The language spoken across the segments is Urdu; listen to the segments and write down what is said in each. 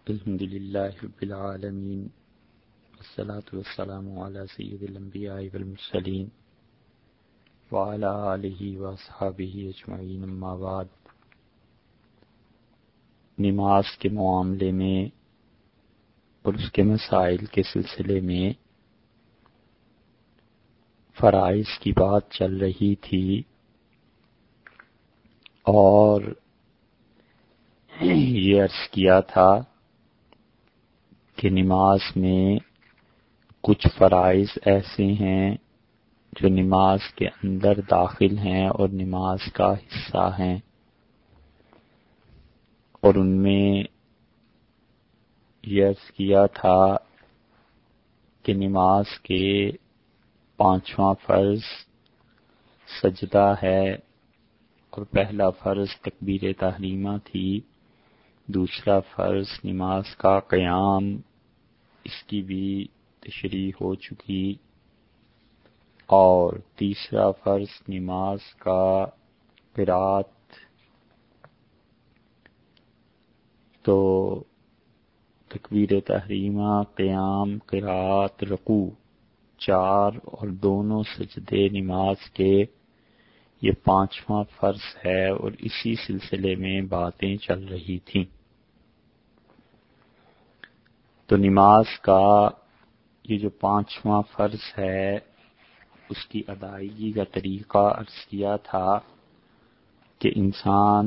الحمد للہ رب العالمین والصلاة والسلام علی سید الانبیاء والمرسلین وعلی آلہ واصحابہ اجمعین، اما بعد۔ نماز کے معاملے میں اور اس کے مسائل کے سلسلے میں فرائض کی بات چل رہی تھی، اور یہ عرض کیا تھا کہ نماز میں کچھ فرائض ایسے ہیں جو نماز کے اندر داخل ہیں اور نماز کا حصہ ہیں، اور ان میں یہ عرض کیا تھا کہ نماز کے 5واں فرض سجدہ ہے، اور پہلا فرض تکبیر تحریمہ تھی، دوسرا فرض نماز کا قیام، اس کی بھی تشریح ہو چکی، اور تیسرا فرض نماز کا قرات۔ تو تکبیر تحریمہ، قیام، قرات، رکوع، 4 اور دونوں سجدے نماز کے، یہ 5واں فرض ہے، اور اسی سلسلے میں باتیں چل رہی تھیں۔ تو نماز کا یہ جو 5واں فرض ہے، اس کی ادائیگی کا طریقہ عرض کیا تھا کہ انسان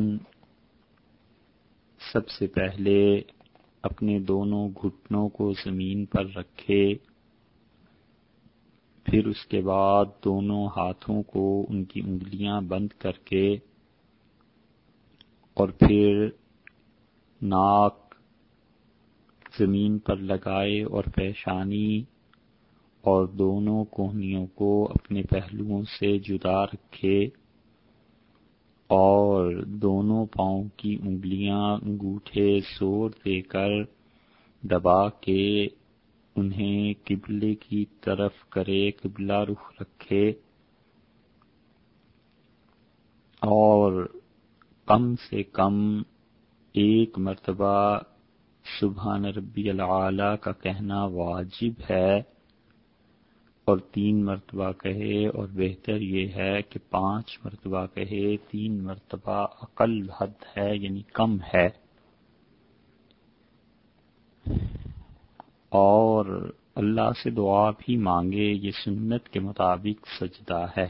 سب سے پہلے اپنے دونوں گھٹنوں کو زمین پر رکھے، پھر اس کے بعد دونوں ہاتھوں کو ان کی انگلیاں بند کر کے، اور پھر ناک زمین پر لگائے اور پیشانی اور دونوں کوہنیوں کو اپنے پہلوؤں سے جدا رکھے، اور دونوں پاؤں کی انگلیاں انگوٹھے زور دے کر دبا کے انہیں قبلے کی طرف کرے، قبلہ رخ رکھے، اور کم سے کم 1 مرتبہ سبحان ربی العالی کا کہنا واجب ہے، اور 3 مرتبہ کہے، اور بہتر یہ ہے کہ 5 مرتبہ کہے، 3 مرتبہ اقل حد ہے، یعنی کم ہے، اور اللہ سے دعا بھی مانگے، یہ سنت کے مطابق سجدہ ہے۔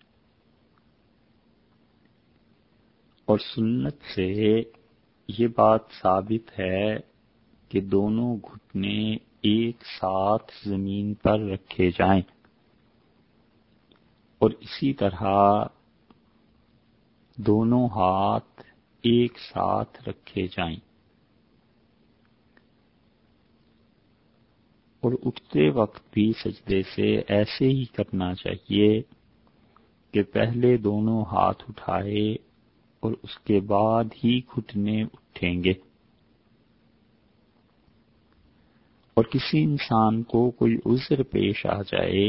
اور سنت سے یہ بات ثابت ہے کہ دونوں گھٹنے ایک ساتھ زمین پر رکھے جائیں، اور اسی طرح دونوں ہاتھ ایک ساتھ رکھے جائیں، اور اٹھتے وقت بھی سجدے سے ایسے ہی کرنا چاہیے کہ پہلے دونوں ہاتھ اٹھائے اور اس کے بعد ہی گھٹنے اٹھیں گے۔ اور کسی انسان کو کوئی عذر پیش آ جائے،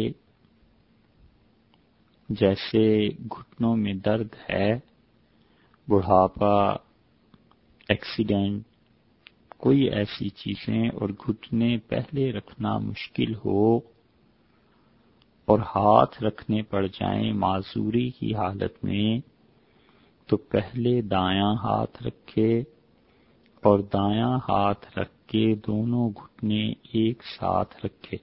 جیسے گھٹنوں میں درد ہے، بڑھاپا، ایکسیڈنٹ، کوئی ایسی چیزیں، اور گھٹنے پہلے رکھنا مشکل ہو اور ہاتھ رکھنے پڑ جائیں معذوری کی حالت میں، تو پہلے دایاں ہاتھ رکھے، اور دایاں ہاتھ رکھ کے دونوں گھٹنے ایک ساتھ رکھے۔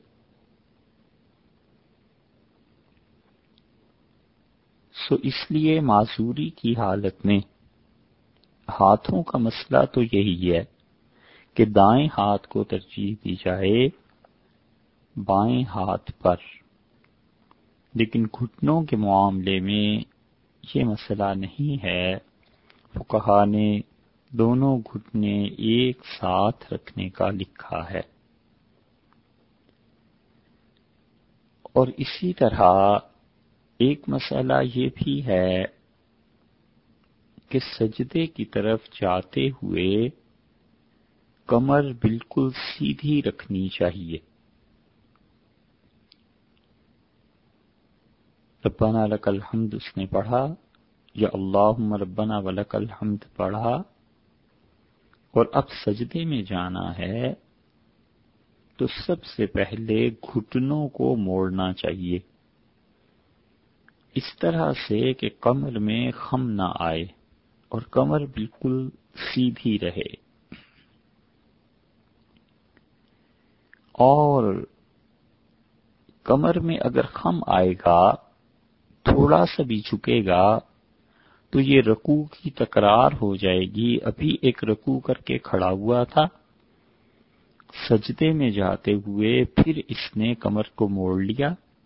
اس لیے معذوری کی حالت میں ہاتھوں کا مسئلہ تو یہی ہے کہ دائیں ہاتھ کو ترجیح دی جائے بائیں ہاتھ پر، لیکن گھٹنوں کے معاملے میں یہ مسئلہ نہیں ہے، فقہا نے دونوں گھٹنے ایک ساتھ رکھنے کا لکھا ہے۔ اور اسی طرح ایک مسئلہ یہ بھی ہے کہ سجدے کی طرف جاتے ہوئے کمر بالکل سیدھی رکھنی چاہیے۔ ربنا لک الحمد اس نے پڑھا، یا اللہم ربنا ولک الحمد پڑھا، اور اب سجدے میں جانا ہے تو سب سے پہلے گھٹنوں کو موڑنا چاہیے، اس طرح سے کہ کمر میں خم نہ آئے اور کمر بالکل سیدھی رہے، اور کمر میں اگر خم آئے گا، تھوڑا سا بھی جھکے گا تو یہ رکوع کی تکرار ہو جائے گی۔ ابھی ایک رکوع کر کے کھڑا ہوا تھا، سجدے میں جاتے ہوئے پھر اس نے کمر کو موڑ لیا،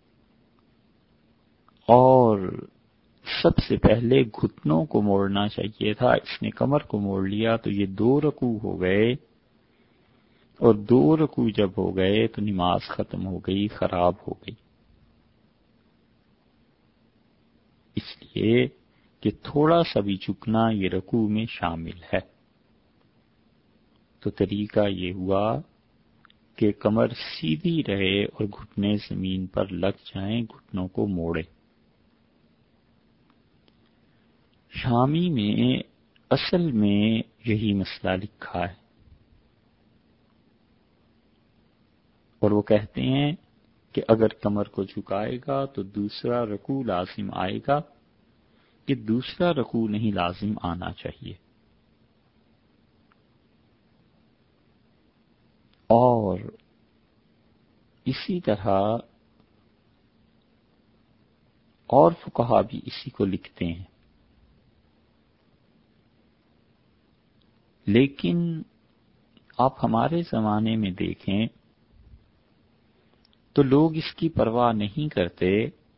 اور سب سے پہلے گھٹنوں کو موڑنا چاہیے تھا، اس نے کمر کو موڑ لیا، تو یہ 2 رکوع ہو گئے، اور 2 رکوع جب ہو گئے تو نماز ختم ہو گئی، خراب ہو گئی، اس لیے کہ تھوڑا سا بھی جھکنا یہ رکوع میں شامل ہے۔ تو طریقہ یہ ہوا کہ کمر سیدھی رہے اور گھٹنے زمین پر لگ جائیں، گھٹنوں کو موڑے۔ شامی میں اصل میں یہی مسئلہ لکھا ہے، اور وہ کہتے ہیں کہ اگر کمر کو جھکائے گا تو دوسرا رکوع لازم آئے گا، کہ دوسرا رکوع نہیں لازم آنا چاہیے۔ اور اسی طرح اور فقہا بھی اسی کو لکھتے ہیں، لیکن آپ ہمارے زمانے میں دیکھیں تو لوگ اس کی پرواہ نہیں کرتے،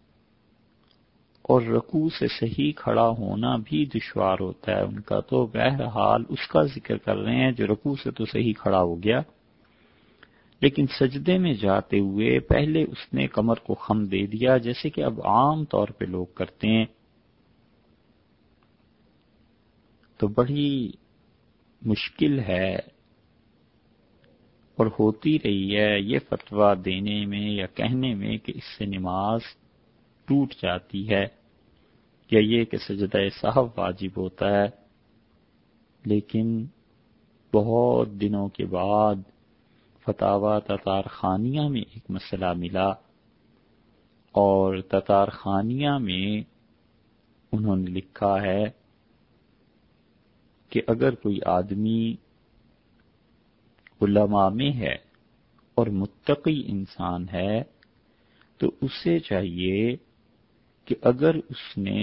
اور رکوع سے صحیح کھڑا ہونا بھی دشوار ہوتا ہے ان کا، تو بہرحال اس کا ذکر کر رہے ہیں جو رکوع سے تو صحیح کھڑا ہو گیا، لیکن سجدے میں جاتے ہوئے پہلے اس نے کمر کو خم دے دیا، جیسے کہ اب عام طور پہ لوگ کرتے ہیں۔ تو بڑی مشکل ہے اور ہوتی رہی ہے یہ فتویٰ دینے میں یا کہنے میں کہ اس سے نماز ٹوٹ جاتی ہے، یا یہ کہ سجدہ سہو واجب ہوتا ہے، لیکن بہت دنوں کے بعد فتاوی تتار خانیہ میں ایک مسئلہ ملا، اور تتار خانیہ میں انہوں نے لکھا ہے کہ اگر کوئی آدمی علماء میں ہے اور متقی انسان ہے تو اسے چاہیے کہ اگر اس نے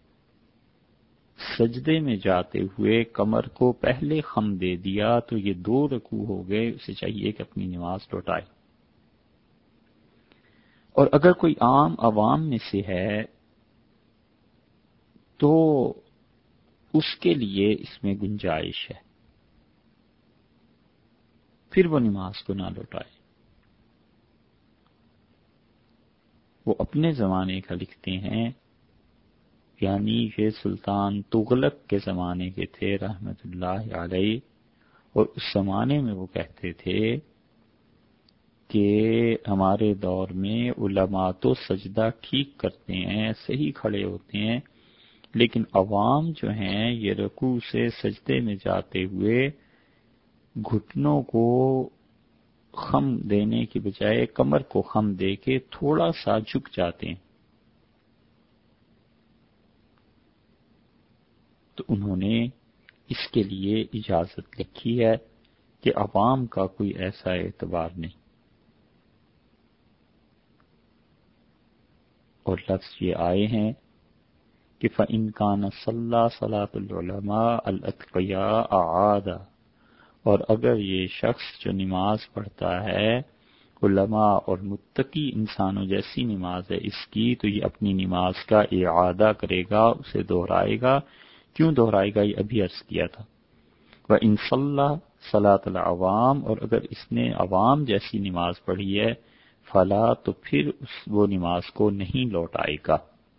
سجدے میں جاتے ہوئے کمر کو پہلے خم دے دیا تو یہ 2 رکوع ہو گئے، اسے چاہیے کہ اپنی نماز لوٹائے۔ اور اگر کوئی عام عوام میں سے ہے تو اس کے لیے اس میں گنجائش ہے، پھر وہ نماز کو نہ لوٹائے۔ وہ اپنے زمانے کا لکھتے ہیں، یعنی یہ سلطان تغلق کے زمانے کے تھے رحمت اللہ علیہ، اور اس زمانے میں وہ کہتے تھے کہ ہمارے دور میں علماء تو سجدہ ٹھیک کرتے ہیں، صحیح کھڑے ہوتے ہیں، لیکن عوام جو ہیں یہ رکوع سے سجدے میں جاتے ہوئے گھٹنوں کو خم دینے کی بجائے کمر کو خم دے کے تھوڑا سا جھک جاتے ہیں۔ تو انہوں نے اس کے لیے اجازت لکھی ہے کہ عوام کا کوئی ایسا اعتبار نہیں، اور لفظ یہ آئے ہیں کہ فَإِنْ كَانَ صَلَّى صَلَاةُ الْعُلَمَاءِ الْأَتْقِيَاءَ أَعَادَ، اور اگر یہ شخص جو نماز پڑھتا ہے علماء اور متقی انسانوں جیسی نماز ہے اس کی، تو یہ اپنی نماز کا اعادہ کرے گا، اسے دہرائے گا۔ کیوں دہرائے گا؟ یہ ابھی عرض کیا تھا۔ وَإِنْ صَلَّى صَلَاةَ الْعَوَامِ، اور اگر اس نے عوام جیسی نماز پڑھی ہے فلا، تو پھر وہ نماز کو نہیں لوٹائے گا۔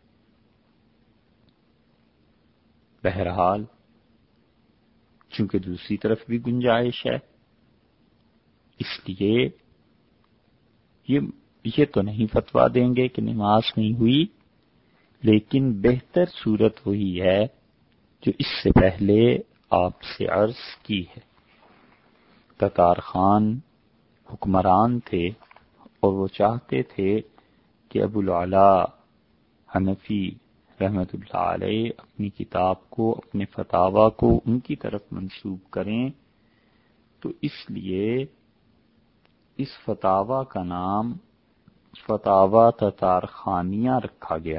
بہرحال چونکہ دوسری طرف بھی گنجائش ہے، اس لیے یہ تو نہیں فتویٰ دیں گے کہ نماز نہیں ہوئی، لیکن بہتر صورت وہی ہے جو اس سے پہلے آپ سے عرض کی ہے۔ تتار خان حکمران تھے اور وہ چاہتے تھے کہ ابو العلا حنفی رحمۃ اللہ علیہ اپنی کتاب کو، اپنے فتاوی کو ان کی طرف منسوب کریں، تو اس لیے اس فتاوی کا نام فتاوی تتار خانیہ رکھا گیا،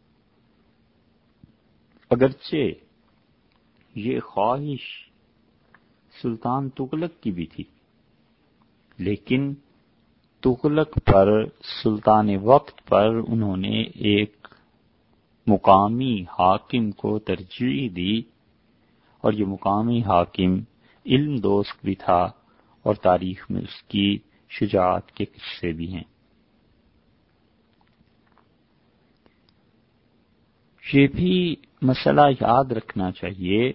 اگرچہ یہ خواہش سلطان تغلق کی بھی تھی، لیکن تغلق پر، سلطان وقت پر انہوں نے ایک مقامی حاکم کو ترجیح دی، اور یہ مقامی حاکم علم دوست بھی تھا اور تاریخ میں اس کی شجاعت کے قصے بھی ہیں۔ یہ بھی مسئلہ یاد رکھنا چاہیے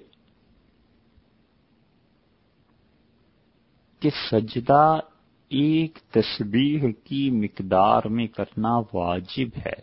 کہ سجدہ ایک تسبیح کی مقدار میں کرنا واجب ہے،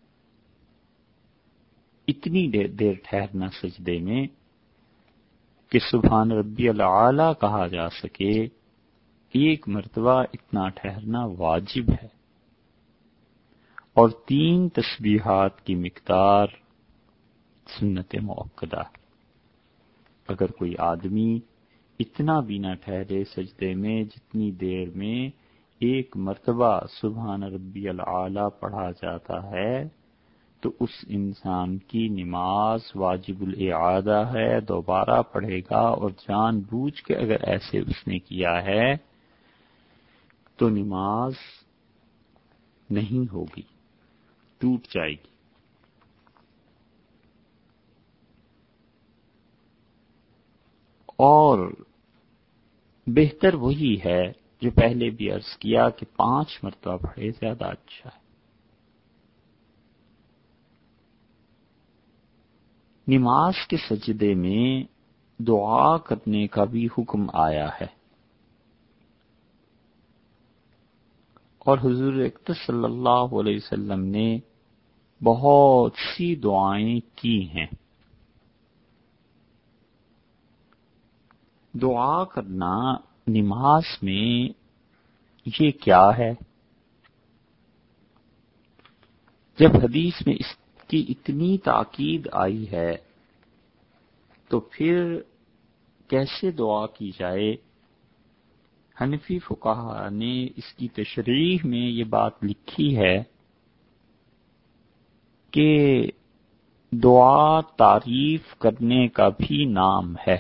اتنی دیر ٹھہرنا سجدے میں کہ سبحان ربی الاعلی کہا جا سکے، ایک مرتبہ اتنا ٹھہرنا واجب ہے، اور 3 تسبیحات کی مقدار سنت مؤکدہ۔ اگر کوئی آدمی اتنا بھی نہ ٹھہرے سجدے میں جتنی دیر میں ایک مرتبہ سبحان ربی الاعلی پڑھا جاتا ہے، تو اس انسان کی نماز واجب الاعادہ ہے، دوبارہ پڑھے گا، اور جان بوجھ کے اگر ایسے اس نے کیا ہے تو نماز نہیں ہوگی، ٹوٹ جائے گی۔ اور بہتر وہی ہے جو پہلے بھی عرض کیا کہ 5 مرتبہ پڑھے زیادہ اچھا ہے۔ نماز کے سجدے میں دعا کرنے کا بھی حکم آیا ہے، اور حضور اکرم صلی اللہ علیہ وسلم نے بہت سی دعائیں کی ہیں۔ دعا کرنا نماز میں یہ کیا ہے؟ جب حدیث میں اس کی اتنی تاکید آئی ہے تو پھر کیسے دعا کی جائے؟ حنفی فقہا نے اس کی تشریح میں یہ بات لکھی ہے کہ دعا تعریف کرنے کا بھی نام ہے۔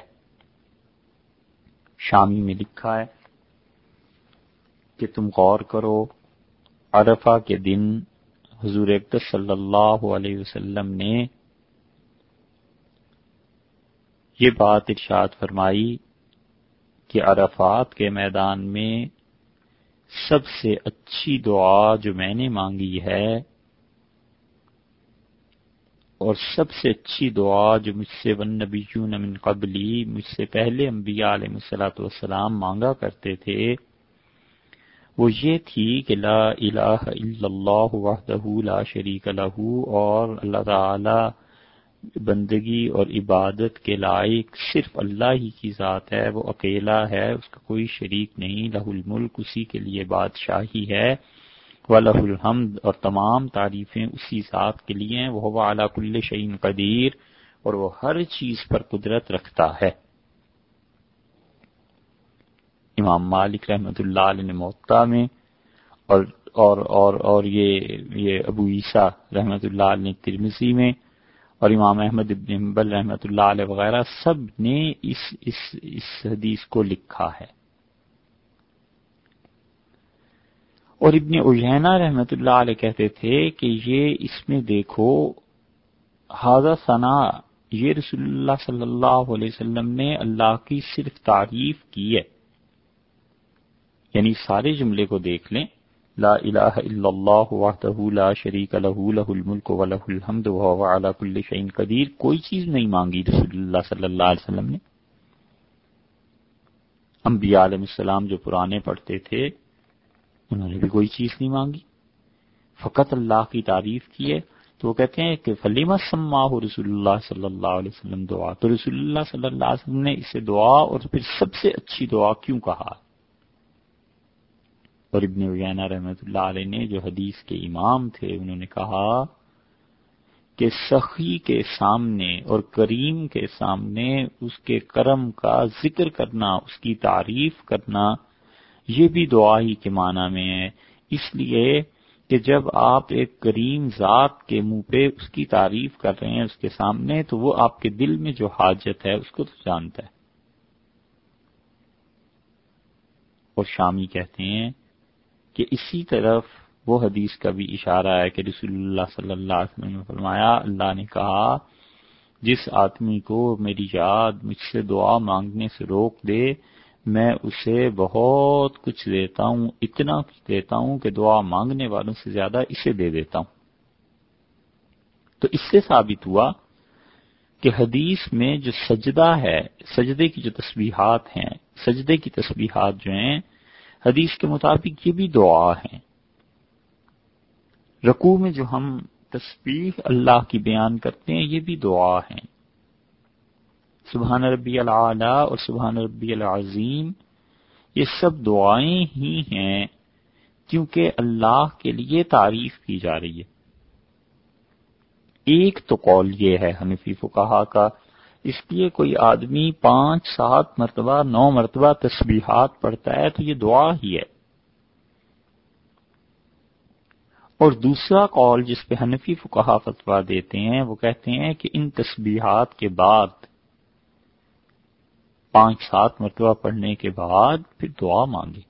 شامی میں لکھا ہے کہ تم غور کرو، عرفہ کے دن حضور اکرم صلی اللہ علیہ وسلم نے یہ بات ارشاد فرمائی کہ عرفات کے میدان میں سب سے اچھی دعا جو میں نے مانگی ہے، اور سب سے اچھی دعا جو مجھ سے والنبیون من قبلی، مجھ سے پہلے انبیاء علیہ الصلوۃ والسلام مانگا کرتے تھے، وہ یہ تھی کہ لا الہ الا اللہ وحدہ لا شریک لہ، اور اللہ تعالی بندگی اور عبادت کے لائق صرف اللہ ہی کی ذات ہے، وہ اکیلا ہے، اس کا کوئی شریک نہیں، لہ الملک، اسی کے لیے بادشاہی ہے، وَلَهُ الْحَمْدُ، اور تمام تعریفیں اسی ذات کے لیے ہیں، وَهُوَ عَلَى كُلِّ شَيْءٍ قدیر، اور وہ ہر چیز پر قدرت رکھتا ہے۔ امام مالک رحمۃ اللہ علیہ نے موطا میں اور یہ ابو عیسیٰ رحمۃ اللہ علیہ نے ترمذی میں، اور امام احمد بن حنبل رحمۃ اللہ علیہ وغیرہ سب نے اس حدیث کو لکھا ہے۔ اور ابن عیینہ رحمۃ اللہ علیہ کہتے تھے کہ یہ اس میں دیکھو، ھذا ثناء، یہ رسول اللہ صلی اللہ علیہ وسلم نے اللہ کی صرف تعریف کی ہے، یعنی سارے جملے کو دیکھ لیں، لا الہ الا اللہ وحدہ لا شریک لہ، لہ الملک ولہ الحمد وہو علی کل شیء قدیر، کوئی چیز نہیں مانگی رسول اللہ صلی اللہ علیہ وسلم نے۔ انبیاء علیہ السلام جو پرانے پڑھتے تھے انہوں نے بھی کوئی چیز نہیں مانگی، فقط اللہ کی تعریف کی ہے۔ تو وہ کہتے ہیں کہ فلیما سماہ رسول اللہ صلی اللہ علیہ وسلم دعا، تو رسول اللہ صلی اللہ علیہ وسلم نے اسے دعا اور پھر سب سے اچھی دعا کیوں کہا؟ اور ابن عیینہ رحمۃ اللہ علیہ نے جو حدیث کے امام تھے انہوں نے کہا کہ سخی کے سامنے اور کریم کے سامنے اس کے کرم کا ذکر کرنا، اس کی تعریف کرنا، یہ بھی دعا ہی کے معنی میں ہے، اس لیے کہ جب آپ ایک کریم ذات کے منہ پہ اس کی تعریف کر رہے ہیں اس کے سامنے، تو وہ آپ کے دل میں جو حاجت ہے اس کو تو جانتا ہے۔ اور شامی کہتے ہیں کہ اسی طرف وہ حدیث کا بھی اشارہ ہے کہ رسول اللہ صلی اللہ علیہ وسلم نے فرمایا، اللہ نے کہا جس آدمی کو میری یاد مجھ سے دعا مانگنے سے روک دے، میں اسے بہت کچھ دیتا ہوں، اتنا کچھ دیتا ہوں کہ دعا مانگنے والوں سے زیادہ اسے دے دیتا ہوں۔ تو اس سے ثابت ہوا کہ حدیث میں جو سجدہ ہے، سجدے کی جو تسبیحات ہیں، سجدے کی تسبیحات جو ہیں حدیث کے مطابق یہ بھی دعا ہیں۔ رکوع میں جو ہم تسبیح اللہ کی بیان کرتے ہیں یہ بھی دعا ہیں۔ سبحان ربی العالی اور سبحان ربی العظیم یہ سب دعائیں ہی ہیں، کیونکہ اللہ کے لیے تعریف کی جا رہی ہے۔ ایک تو قول یہ ہے حنفی فقہا کا، اس لیے کوئی آدمی 5، 7 مرتبہ، 9 مرتبہ تسبیحات پڑھتا ہے تو یہ دعا ہی ہے۔ اور دوسرا قول جس پہ حنفی فقہا فتویٰ دیتے ہیں وہ کہتے ہیں کہ ان تسبیحات کے بعد 5، 7 مرتبہ پڑھنے کے بعد پھر دعا مانگے۔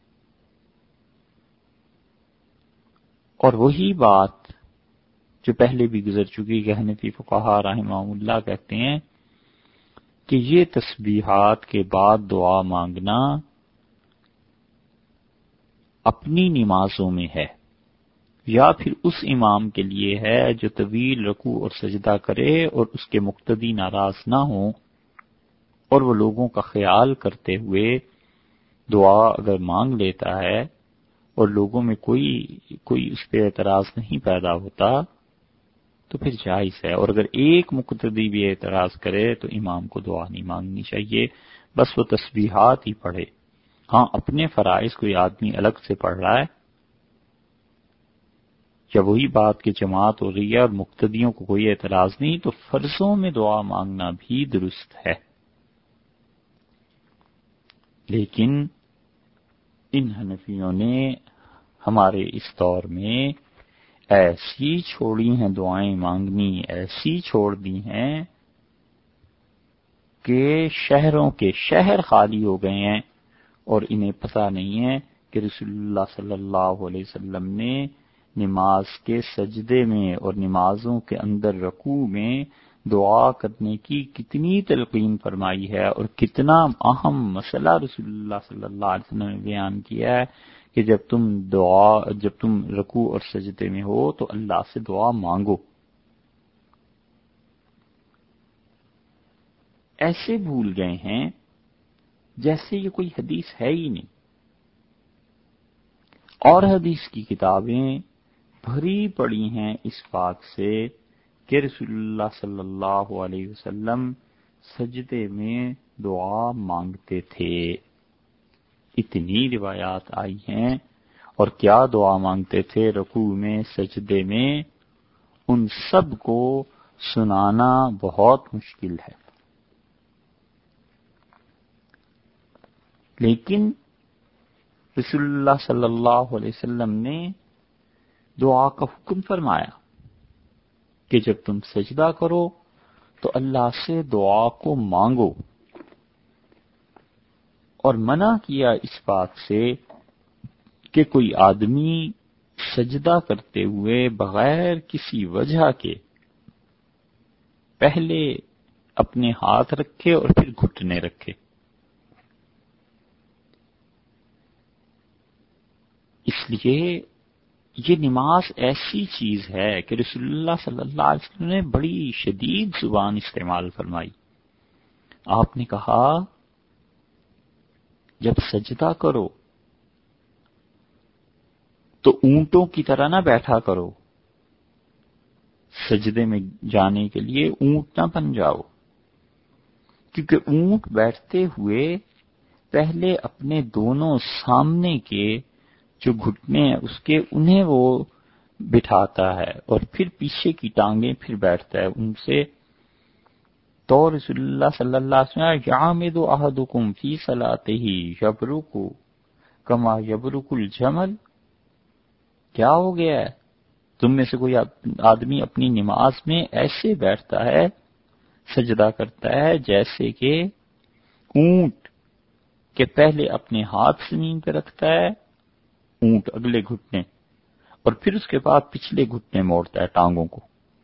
اور وہی بات جو پہلے بھی گزر چکی کہ حنفی فقہا رحمہ اللہ کہتے ہیں کہ یہ تسبیحات کے بعد دعا مانگنا اپنی نمازوں میں ہے، یا پھر اس امام کے لیے ہے جو طویل رکوع اور سجدہ کرے اور اس کے مقتدی ناراض نہ ہوں، اور وہ لوگوں کا خیال کرتے ہوئے دعا اگر مانگ لیتا ہے اور لوگوں میں کوئی اس پہ اعتراض نہیں پیدا ہوتا تو پھر جائز ہے۔ اور اگر ایک مقتدی بھی اعتراض کرے تو امام کو دعا نہیں مانگنی چاہیے، بس وہ تسبیحات ہی پڑھے۔ ہاں اپنے فرائض کوئی آدمی الگ سے پڑھ رہا ہے، یا وہی بات کہ جماعت ہو رہی ہے اور مقتدیوں کو کوئی اعتراض نہیں، تو فرضوں میں دعا مانگنا بھی درست ہے۔ لیکن ان حنفیوں نے ہمارے اس دور میں ایسی چھوڑی ہیں دعائیں مانگنی، ایسی چھوڑ دی ہیں کہ شہروں کے شہر خالی ہو گئے ہیں، اور انہیں پتہ نہیں ہے کہ رسول اللہ صلی اللہ علیہ وسلم نے نماز کے سجدے میں اور نمازوں کے اندر رکوع میں دعا کرنے کی کتنی تلقین فرمائی ہے، اور کتنا اہم مسئلہ رسول اللہ صلی اللہ علیہ وسلم نے بیان کیا ہے کہ جب تم رکوع اور سجدے میں ہو تو اللہ سے دعا مانگو۔ ایسے بھول گئے ہیں جیسے یہ کوئی حدیث ہے ہی نہیں، اور حدیث کی کتابیں بھری پڑی ہیں اس بات سے کہ رسول اللہ صلی اللہ علیہ وسلم سجدے میں دعا مانگتے تھے۔ اتنی روایات آئی ہیں، اور کیا دعا مانگتے تھے رکوع میں، سجدے میں، ان سب کو سنانا بہت مشکل ہے۔ لیکن رسول اللہ صلی اللہ علیہ وسلم نے دعا کا حکم فرمایا کہ جب تم سجدہ کرو تو اللہ سے دعا کو مانگو، اور منع کیا اس بات سے کہ کوئی آدمی سجدہ کرتے ہوئے بغیر کسی وجہ کے پہلے اپنے ہاتھ رکھے اور پھر گھٹنے رکھے۔ اس لیے یہ نماز ایسی چیز ہے کہ رسول اللہ صلی اللہ علیہ وسلم نے بڑی شدید زبان استعمال فرمائی۔ آپ نے کہا جب سجدہ کرو تو اونٹوں کی طرح نہ بیٹھا کرو، سجدے میں جانے کے لیے اونٹ نہ بن جاؤ، کیونکہ اونٹ بیٹھتے ہوئے پہلے اپنے دونوں سامنے کے جو گھٹنے ہیں اس کے انہیں وہ بٹھاتا ہے اور پھر پیچھے کی ٹانگیں پھر بیٹھتا ہے ان سے. تو رسول اللہ صلی اللہ علیہ وسلم یعمد احدکم فی صلاتہ یبرک کما یبرک الجمل، کیا ہو گیا ہے تم میں سے کوئی آدمی اپنی نماز میں ایسے بیٹھتا ہے، سجدہ کرتا ہے جیسے کہ اونٹ کے پہلے اپنے ہاتھ زمین پہ رکھتا ہے، اونٹ اگلے گھٹنے، اور پھر اس کے بعد پچھلے گھٹنے موڑتا ہے ٹانگوں کو.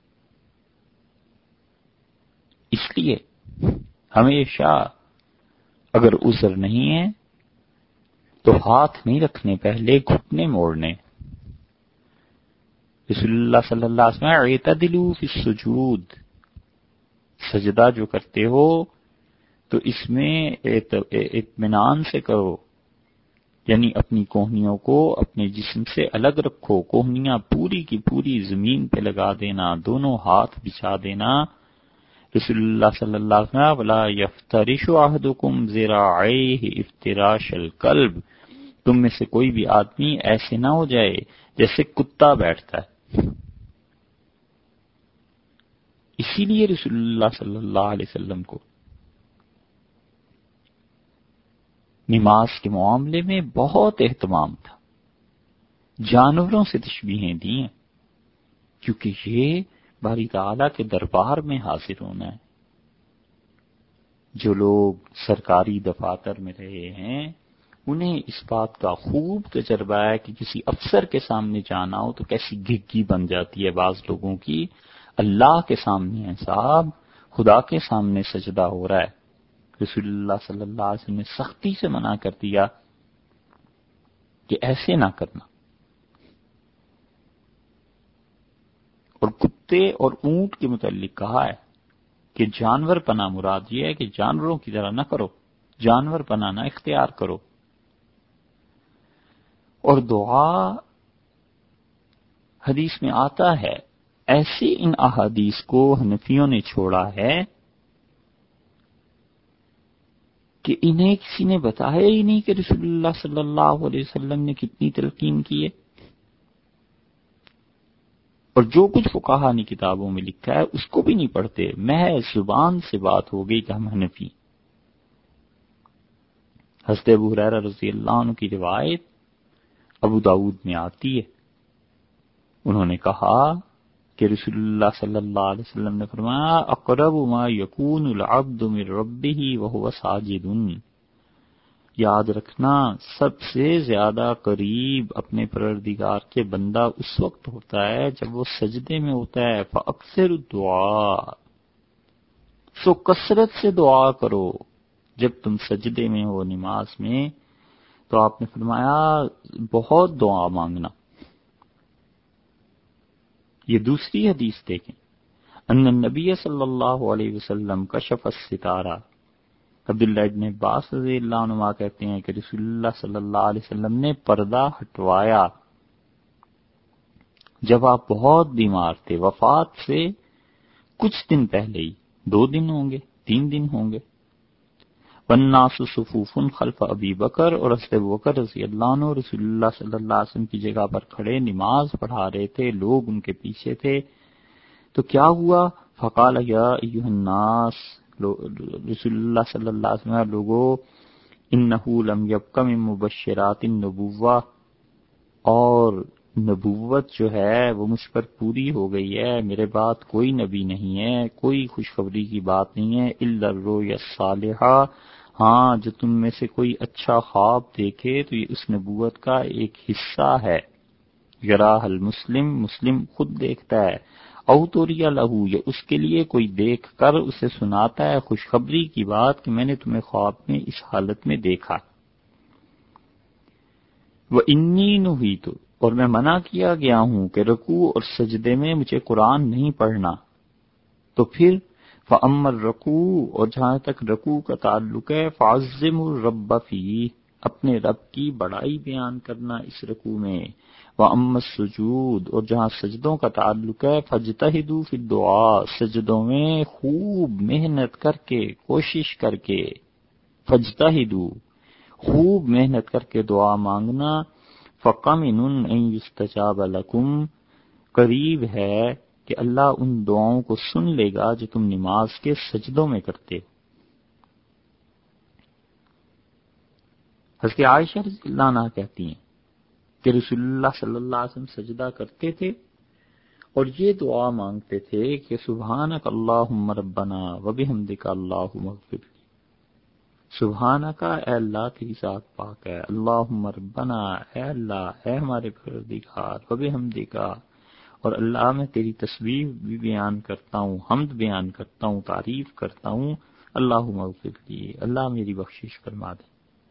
اس لیے ہمیشہ اگر عذر نہیں ہے تو ہاتھ نہیں رکھنے، پہلے گھٹنے موڑنے. رسول اللہ صلی اللہ علیہ وسلم اعتدلوا فی السجود، سجدہ جو کرتے ہو تو اس میں اطمینان سے کرو، یعنی اپنی کوہنیوں کو اپنے جسم سے الگ رکھو، کوہنیاں پوری کی پوری زمین پہ لگا دینا، دونوں ہاتھ بچھا دینا. رسول اللہ صلی اللہ علیہ وسلم ولا یفترش احدکم ذراعیہ افتراش الکلب، تم میں سے کوئی بھی آدمی ایسے نہ ہو جائے جیسے کتا بیٹھتا ہے. اسی لیے رسول اللہ صلی اللہ علیہ وسلم کو نماز کے معاملے میں بہت اہتمام تھا. جانوروں سے تشبیہیں دی ہیں کیونکہ یہ باری تعالیٰ کے دربار میں حاضر ہونا ہے. جو لوگ سرکاری دفاتر میں رہے ہیں انہیں اس بات کا خوب تجربہ ہے کہ کسی افسر کے سامنے جانا ہو تو کیسی گھگی بن جاتی ہے بعض لوگوں کی. اللہ کے سامنے ہے صاحب، خدا کے سامنے سجدہ ہو رہا ہے. رسول اللہ صلی اللہ علیہ وسلم نے سختی سے منع کر دیا کہ ایسے نہ کرنا. اور کتے اور اونٹ کے متعلق کہا ہے کہ جانور پناہ مراد یہ ہے کہ جانوروں کی طرح نہ کرو، جانور پناہ نہ اختیار کرو. اور دعا حدیث میں آتا ہے، ایسی ان احادیث کو حنفیوں نے چھوڑا ہے کہ انہیں کسی نے بتایا ہی نہیں کہ رسول اللہ صلی اللہ علیہ وسلم نے کتنی تلقین کی ہے. اور جو کچھ فقہا نے کتابوں میں لکھا ہے اس کو بھی نہیں پڑھتے، محض زبان سے بات ہو گئی کہ ہم حنفی. حضرت ابو ہریرہ رضی اللہ عنہ کی روایت ابو داؤد میں آتی ہے، انہوں نے کہا کہ رسول اللہ صلی اللہ علیہ وسلم نے فرمایا اقرب ما یکون العبد من ربہ وہو ساجد، یاد رکھنا سب سے زیادہ قریب اپنے پروردگار کے بندہ اس وقت ہوتا ہے جب وہ سجدے میں ہوتا ہے. فاکثر الدعاء، سو کثرت سے دعا کرو جب تم سجدے میں ہو نماز میں. تو آپ نے فرمایا بہت دعا مانگنا. یہ دوسری حدیث دیکھیں، ان النبی صلی اللہ علیہ وسلم کشف الستارہ. عبداللہ ابن عباس رضی اللہ عنہ کہتے ہیں کہ رسول اللہ صلی اللہ علیہ وسلم نے پردہ ہٹوایا جب آپ بہت بیمار تھے، وفات سے کچھ دن پہلے ہی، 2 دن ہوں گے 3 دن ہوں گے. والناس صفوف خلف ابی بکر، اور حضرت ابوبکر رضی اللہ عنہ رسول اللہ صلی اللہ علیہ وسلم کی جگہ پر کھڑے نماز پڑھا رہے تھے، لوگ ان کے پیچھے تھے. تو کیا ہوا؟ فقال یا ایھا الناس، رسول اللہ صلی اللہ علیہ وسلم لوگو انہ لم یبق من مبشرات النبوہ، اور نبوت جو ہے وہ مجھ پر پوری ہو گئی ہے، میرے بعد کوئی نبی نہیں ہے، کوئی خوشخبری کی بات نہیں ہے. الا الرؤیا الصالحہ، ہاں جو تم میں سے کوئی اچھا خواب دیکھے تو یہ اس نبوت کا ایک حصہ ہے. یراہ المسلم، مسلم خود دیکھتا ہے. او توریا لہو، یہ اس کے لیے کوئی دیکھ کر اسے سناتا ہے خوشخبری کی بات کہ میں نے تمہیں خواب میں اس حالت میں دیکھا. وَإِنِّي نُهِیتُ، اور میں منع کیا گیا ہوں کہ رکوع اور سجدے میں مجھے قرآن نہیں پڑھنا. تو پھر فَأَمَّا الرُّكُوعُ، اور جہاں تک رکوع کا تعلق ہے، فَعَظِّمُوا الرَّبَّ فِیہ، اپنے رب کی بڑائی بیان کرنا اس رکوع میں. وَأَمَّا السُّجُودُ، اور جہاں سجدوں کا تعلق ہے، فَاجْتَہِدُوا فِی الدُّعَاء، سجدوں میں خوب محنت کر کے، کوشش کر کے، فَاجْتَہِدُوا، خوب محنت کر کے دعا مانگنا. فَقَمِنٌ أَن يُسْتَجَابَ لَكُمْ، قریب ہے کہ اللہ ان دعاؤں کو سن لے گا جو تم نماز کے سجدوں میں کرتے ہو۔ حضرت عائشہ رضی اللہ عنہا کہتی ہیں کہ رسول اللہ صلی اللہ علیہ وسلم سجدہ کرتے تھے اور یہ دعا مانگتے تھے کہ سبحانک اللہم ربنا وبحمدک اللہم اغفر لی، سبحانک اے اللہ تیری ذات پاک ہے، اللہم ربنا اے اللہ اے ہمارے پروردگار، وبحمدک اور اللہ میں تیری تسبیح بھی بیان کرتا ہوں، حمد بیان کرتا ہوں، تعریف کرتا ہوں، اللہم اغفر لی، اللہ میری بخشش فرما دے۔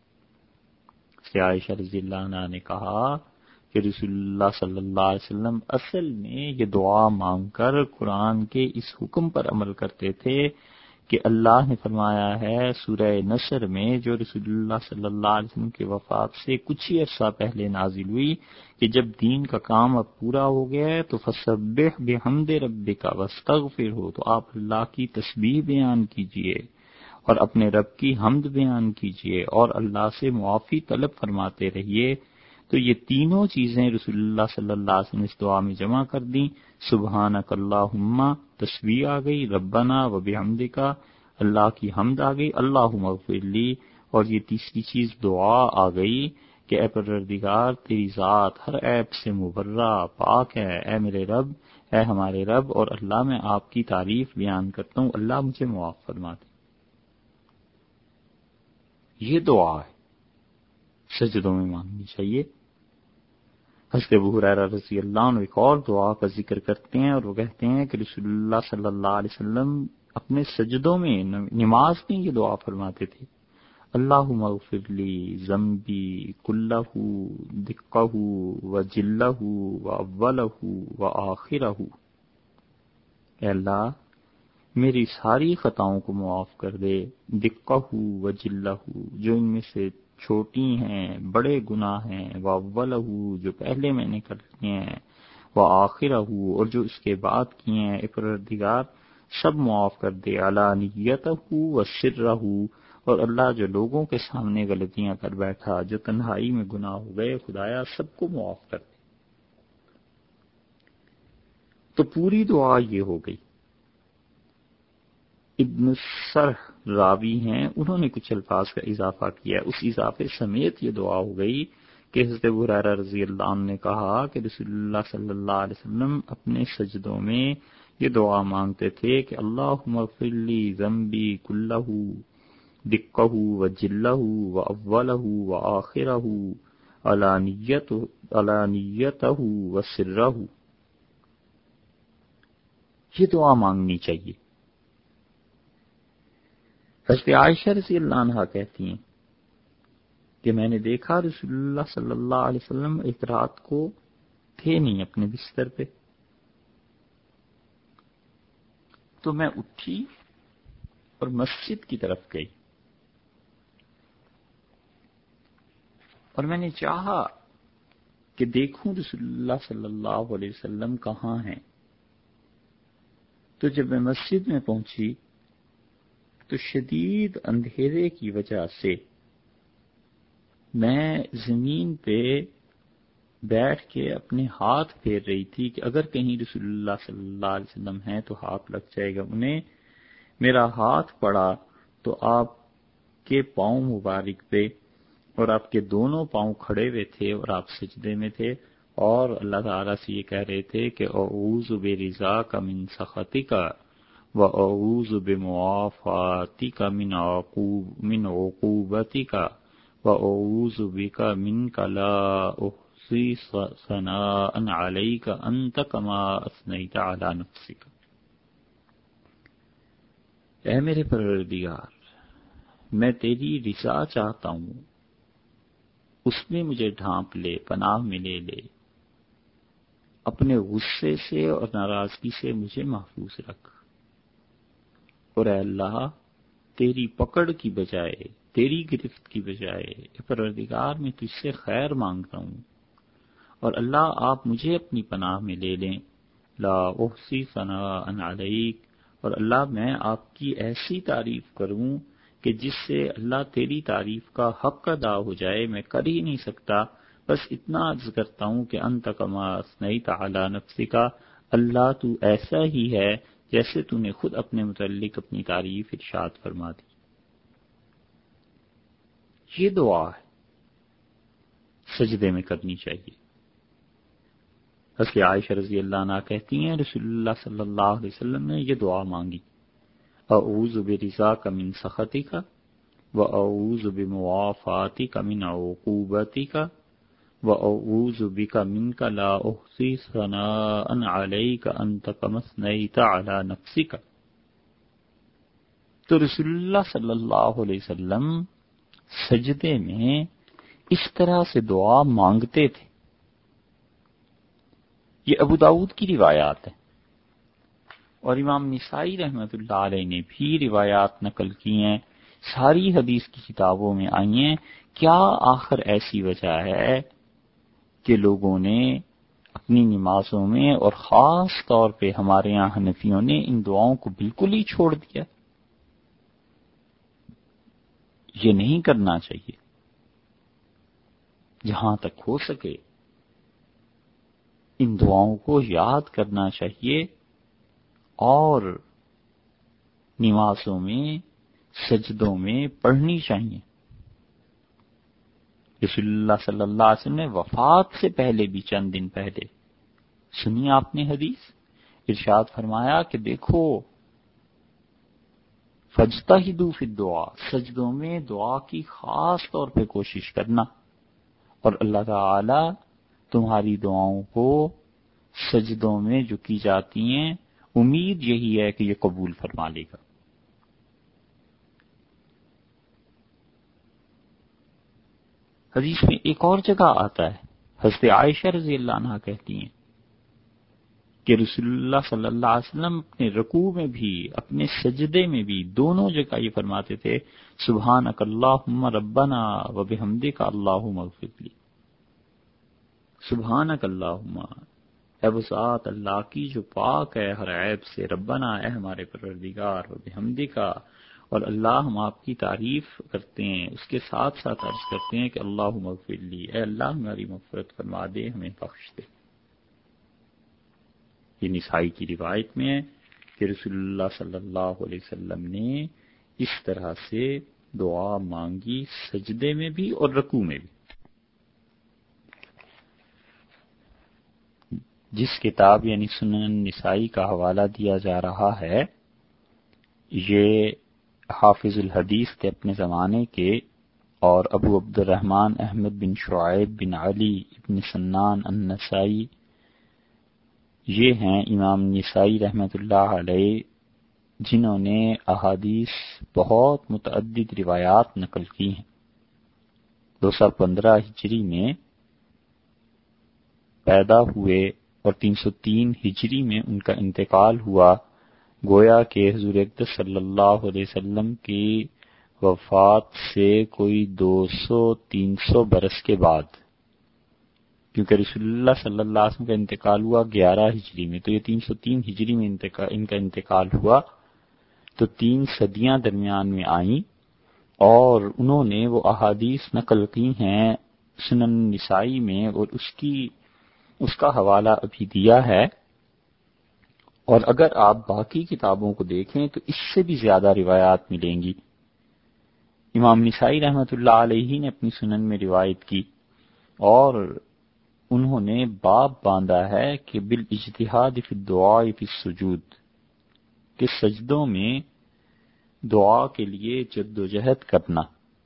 عائشہ رضی اللہ عنہ نے کہا کہ رسول اللہ صلی اللہ علیہ وسلم اصل میں یہ دعا مانگ کر قرآن کے اس حکم پر عمل کرتے تھے کہ اللہ نے فرمایا ہے سورہ نصر میں، جو رسول اللہ صلی اللہ علیہ وسلم کی وفات سے کچھ ہی عرصہ پہلے نازل ہوئی، کہ جب دین کا کام اب پورا ہو گیا ہے تو فسبح بحمد ربک واستغفرہ، تو آپ اللہ کی تسبیح بیان کیجئے اور اپنے رب کی حمد بیان کیجئے اور اللہ سے معافی طلب فرماتے رہیے۔ تو یہ تینوں چیزیں رسول اللہ صلی اللہ علیہ وسلم اس دعا میں جمع کر دیں، سبحانک اللہم تسبیح آ گئی، ربنا و بحمدک اللہ کی حمد آ گئی، اللہم اغفر لی، اور یہ تیسری چیز دعا آ گئی کہ اے پروردگار تیری ذات ہر عیب سے مبرہ پاک ہے، اے میرے رب، اے ہمارے رب، اور اللہ میں آپ کی تعریف بیان کرتا ہوں، اللہ مجھے معاف فرما دے۔ یہ دعا ہے سجدوں میں مانگنی چاہیے۔ حضرت ابو ہریرہ رضی اللہ عنہ ایک اور دعا کا ذکر کرتے ہیں اور وہ کہتے ہیں کہ رسول اللہ صلی اللہ علیہ وسلم اپنے سجدوں میں، نماز میں یہ دعا فرماتے تھے، اللہم اغفر لی ذنبی کلہ دقہ وجلہ واولہ وآخرہ، اے اللہ میری ساری خطاؤں کو معاف کر دے، دقہ وجلہ جو ان میں سے چھوٹی ہیں، بڑے گناہ ہیں، واولہ جو پہلے میں نے کر لیے ہیں، وآخرہ اور جو اس کے بعد کیے ہیں، اے پروردگار سب معاف کر دے، علانیتہ وسرہ، اور اللہ جو لوگوں کے سامنے غلطیاں کر بیٹھا، جو تنہائی میں گناہ ہو گئے، خدایا سب کو معاف کر دے۔ تو پوری دعا یہ ہو گئی۔ ابن سرح راوی ہیں، انہوں نے کچھ الفاظ کا اضافہ کیا، اس اضافے سمیت یہ دعا ہو گئی کہ حضرت ابو ہریرہ رضی اللہ عنہ نے کہا کہ رسول اللہ صلی اللہ علیہ وسلم اپنے سجدوں میں یہ دعا مانگتے تھے کہ اللہم اغفر لی ذنبی کلہ دقہ وجلہ واولہ وآخرہ علانیتہ وسرہ، یہ دعا مانگنی چاہیے۔ حضرت عائشہ رضی اللہ عنہا کہتی ہیں کہ میں نے دیکھا رسول اللہ صلی اللہ علیہ وسلم ایک رات کو تھے نہیں اپنے بستر پہ، تو میں اٹھی اور مسجد کی طرف گئی اور میں نے چاہا کہ دیکھوں رسول اللہ صلی اللہ علیہ وسلم کہاں ہیں۔ تو جب میں مسجد میں پہنچی تو شدید اندھیرے کی وجہ سے میں زمین پہ بیٹھ کے اپنے ہاتھ پھیر رہی تھی کہ اگر کہیں رسول اللہ صلی اللہ علیہ وسلم ہیں تو ہاتھ لگ جائے گا انہیں۔ میرا ہاتھ پڑا تو آپ کے پاؤں مبارک پہ، اور آپ کے دونوں پاؤں کھڑے ہوئے تھے اور آپ سجدے میں تھے، اور اللہ تعالیٰ سے یہ کہہ رہے تھے کہ اعوذ برضاک من سخطک وَأَعُوذُ بِمُعَافَاتِكَ مِنْ عُقُوبَتِكَ وَأَعُوذُ بِكَ مِنْكَ لَا أُحْصِي ثَنَاءً عَلَيْكَ أَنْتَ كَمَا أَثْنَيْتَ عَلَى نَفْسِكَ۔ اے میرے پروردگار، میں تیری رضا چاہتا ہوں، اس میں مجھے ڈھانپ لے، پناہ میں لے لے، اپنے غصے سے اور ناراضگی سے مجھے محفوظ رکھ، اور اے اللہ تیری پکڑ کی بجائے، تیری گرفت کی بجائے، اے پروردگار میں تجھ سے خیر مانگتا ہوں، اور اللہ آپ مجھے اپنی پناہ میں لے لیں، لا احصی ثناء علیک، اور اللہ میں آپ کی ایسی تعریف کروں کہ جس سے اللہ تیری تعریف کا حق ادا ہو جائے، میں کر ہی نہیں سکتا بس اتنا عرض کرتا ہوں کہ انت کما اثنیت علی نفسک، اللہ تو ایسا ہی ہے جیسے تو نے خود اپنے متعلق اپنی تعریف ارشاد فرما دی۔ یہ دعا ہے سجدے میں کرنی چاہیے۔ حضرت عائشہ رضی اللہ عنہا کہتی ہیں رسول اللہ صلی اللہ علیہ وسلم نے یہ دعا مانگی، اعوذ برضاک من سخطک واعوذ بمعافاتک من عقوبتک واعوذ بک منک لا احصی ثناء علیک انت کما اثنیت علی نفسک۔ تو رسول اللہ صلی اللہ علیہ وسلم سجدے میں اس طرح سے دعا مانگتے تھے۔ یہ ابو داؤد کی روایات ہے، اور امام نسائی رحمۃ اللہ علیہ نے بھی روایات نقل کی ہیں، ساری حدیث کی کتابوں میں آئی ہیں۔ کیا آخر ایسی وجہ ہے کہ لوگوں نے اپنی نمازوں میں اور خاص طور پہ ہمارے یہاں حنفیوں نے ان دعاؤں کو بالکل ہی چھوڑ دیا؟ یہ نہیں کرنا چاہیے۔ جہاں تک ہو سکے ان دعاؤں کو یاد کرنا چاہیے اور نمازوں میں سجدوں میں پڑھنی چاہیے۔ رسول اللہ صلی اللہ علیہ وسلم نے وفات سے پہلے بھی چند دن پہلے سنی آپ نے حدیث، ارشاد فرمایا کہ دیکھو فاجتہدوا فی الدعاء، سجدوں میں دعا کی خاص طور پہ کوشش کرنا، اور اللہ تعالی تمہاری دعاؤں کو سجدوں میں جو کی جاتی ہیں امید یہی ہے کہ یہ قبول فرما لے گا۔ حدیث میں ایک اور جگہ آتا ہے، حضرت عائشہ رضی اللہ عنہا کہتی ہیں کہ رسول اللہ صلی اللہ علیہ وسلم اپنے رکوع میں بھی اپنے سجدے میں بھی دونوں جگہ یہ فرماتے تھے سبحانک اللہم ربنا و بحمدک اللہم اغفر لی۔ سبحانک اللہم، اے وہ ذات اللہ کی جو پاک ہے ہر عیب سے، ربنا اے ہمارے پروردگار، و بحمدکا، اور اللہ ہم آپ کی تعریف کرتے ہیں، اس کے ساتھ ساتھ عرض کرتے ہیں کہ اللہم اغفر لی، اے اللہ ہماری مغفرت فرما دے، ہمیں بخش دے۔ یہ نسائی کی روایت میں ہے کہ رسول اللہ صلی اللہ علیہ وسلم نے اس طرح سے دعا مانگی سجدے میں بھی اور رکوع میں بھی۔ جس کتاب یعنی سنن نسائی کا حوالہ دیا جا رہا ہے یہ حافظ الحدیث تھے اپنے زمانے کے، اور ابو عبد الرحمن احمد بن شعیب بن علی ابن سنان النسائی، یہ ہیں امام نسائی رحمۃ اللہ علیہ جنہوں نے احادیث بہت متعدد روایات نقل کی ہیں۔ 215 ہجری میں پیدا ہوئے اور 303 ہجری میں ان کا انتقال ہوا، گویا کہ حضور اقدس صلی اللہ علیہ وسلم کی وفات سے کوئی 200-300 برس کے بعد، کیونکہ رسول اللہ صلی اللہ علیہ وسلم کا انتقال ہوا 11 ہجری میں، تو یہ 303 ہجری میں ان کا انتقال ہوا، تو 3 صدیاں درمیان میں آئیں، اور انہوں نے وہ احادیث نقل کی ہیں سنن نسائی میں، اور اس کا حوالہ ابھی دیا ہے، اور اگر آپ باقی کتابوں کو دیکھیں تو اس سے بھی زیادہ روایات ملیں گی۔ امام نسائی رحمۃ اللہ علیہ نے اپنی سنن میں روایت کی، اور انہوں نے باب باندھا ہے کہ بالاجتہاد فی الدعاء فی السجود، کہ سجدوں میں دعا کے لیے جد و جہد کرنا،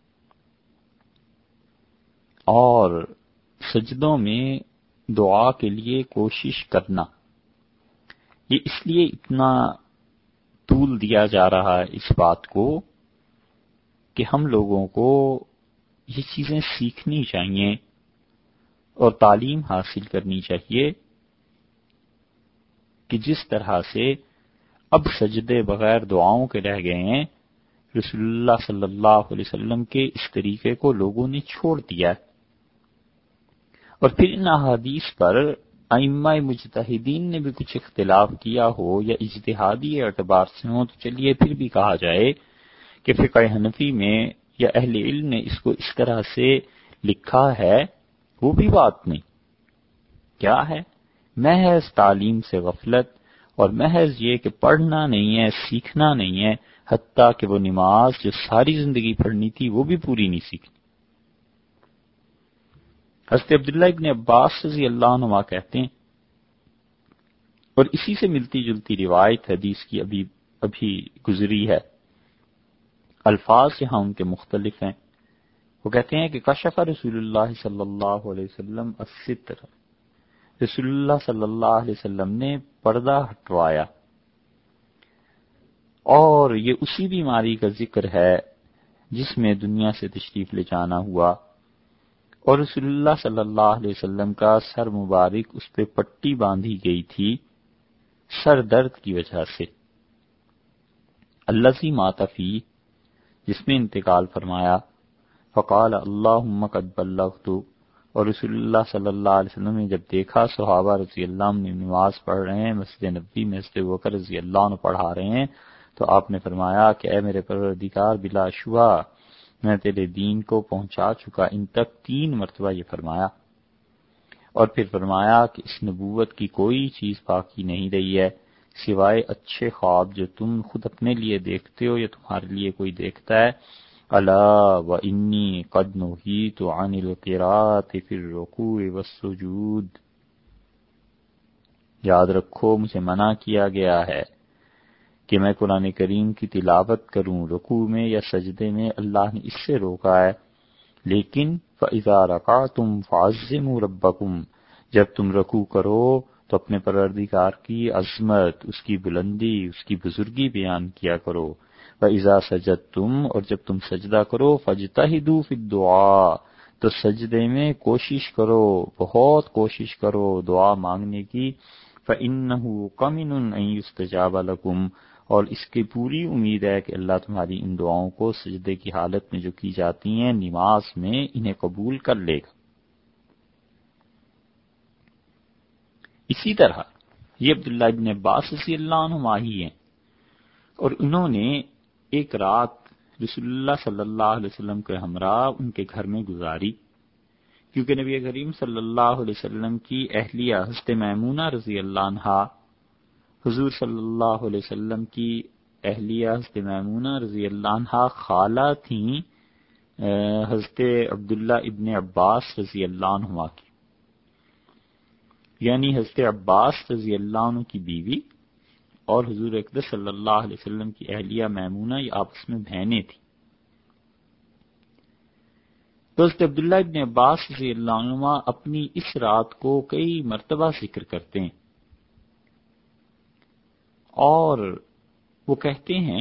اور سجدوں میں دعا کے لیے کوشش کرنا۔ یہ اس لیے اتنا طول دیا جا رہا ہے اس بات کو کہ ہم لوگوں کو یہ چیزیں سیکھنی چاہیے اور تعلیم حاصل کرنی چاہیے کہ جس طرح سے اب سجدے بغیر دعاؤں کے رہ گئے ہیں، رسول اللہ صلی اللہ علیہ وسلم کے اس طریقے کو لوگوں نے چھوڑ دیا ہے، اور پھر ان احادیث پر ائمہ مجتہدین نے بھی کچھ اختلاف کیا ہو یا اجتہادی اعتبار سے ہو، تو چلیے پھر بھی کہا جائے کہ فقہ حنفی میں یا اہل علم نے اس کو اس طرح سے لکھا ہے وہ بھی بات نہیں. کیا ہے؟ محض تعلیم سے غفلت، اور محض یہ کہ پڑھنا نہیں ہے، سیکھنا نہیں ہے، حتیٰ کہ وہ نماز جو ساری زندگی پڑھنی تھی وہ بھی پوری نہیں سیکھنی. حضرت عبداللہ ابن عباس رضی اللہ عنہ کہتے ہیں، اور اسی سے ملتی جلتی روایت حدیث کی ابھی گزری ہے، الفاظ یہاں ان کے مختلف ہیں. وہ کہتے ہیں کہ کشف رسول اللہ صلی اللہ علیہ وسلم الستر، رسول اللہ صلی اللہ علیہ وسلم نے پردہ ہٹوایا، اور یہ اسی بیماری کا ذکر ہے جس میں دنیا سے تشریف لے جانا ہوا، اور رسول اللہ صلی اللہ علیہ وسلم کا سر مبارک اس پہ پٹی باندھی گئی تھی سر درد کی وجہ سے. الذی مات فیہ، جس میں انتقال فرمایا. فقال اللہم قد بلغت، اور رسول اللہ صلی اللہ علیہ وسلم نے جب دیکھا صحابہ رضی اللہ عنہ نے نماز پڑھ رہے ہیں، مسجد نبوی میں حضرت ابوبکر رضی اللہ عنہ پڑھا رہے ہیں، تو آپ نے فرمایا کہ اے میرے پروردگار، بلا شبہ میں تیرے دین کو پہنچا چکا. ان تک 3 مرتبہ یہ فرمایا، اور پھر فرمایا کہ اس نبوت کی کوئی چیز باقی نہیں رہی ہے سوائے اچھے خواب جو تم خود اپنے لیے دیکھتے ہو یا تمہارے لیے کوئی دیکھتا ہے. الا وانی قد نہیت عن القراءۃ فی الرکوع والسجود، یاد رکھو مجھے منع کیا گیا ہے کہ میں قرآن کریم کی تلاوت کروں رکوع میں یا سجدے میں، اللہ نے اس سے روکا ہے. لیکن فَإِذَا رَكَعْتُمْ فَعَظِّمُوا رَبَّكُمْ، جب تم رکوع کرو تو اپنے پروردگار کی عظمت، اس کی بلندی، اس کی بزرگی بیان کیا کرو. وَإِذَا سَجَدْتُمْ، اور جب تم سجدہ کرو فَاجْتَهِدُوا فِي الدُّعَاء، تو سجدے میں کوشش کرو، بہت کوشش کرو دعا مانگنے کی. فَإِنَّهُ قَمِنٌ أَن يُسْتَجَابَ لَكُمْ، اور اس کی پوری امید ہے کہ اللہ تمہاری ان دعاؤں کو سجدے کی حالت میں جو کی جاتی ہیں نماز میں انہیں قبول کر لے گا. اسی طرح یہ عبداللہ ابن عباس رضی اللہ عنہ ہی ہیں، اور انہوں نے ایک رات رسول اللہ صلی اللہ علیہ وسلم کے ہمراہ ان کے گھر میں گزاری، کیونکہ نبی کریم صلی اللہ علیہ وسلم کی اہلیہ حضرت میمونہ رضی اللہ عنہا، حضور صلی اللہ علیہ وسلم کی اہلیہ حضرت میمونہ رضی اللہ عنہا خالہ تھیں حضرت عبداللہ ابن عباس رضی اللہ عنہ کی، یعنی حضرت عباس رضی اللہ عنہ کی بیوی اور حضور اقدس صلی اللہ علیہ وسلم کی اہلیہ میمونہ یہ آپس میں بہنیں تھیں. تو حضرت عبداللہ ابن عباس رضی اللہ عنہ اپنی اس رات کو کئی مرتبہ ذکر کرتے ہیں، اور وہ کہتے ہیں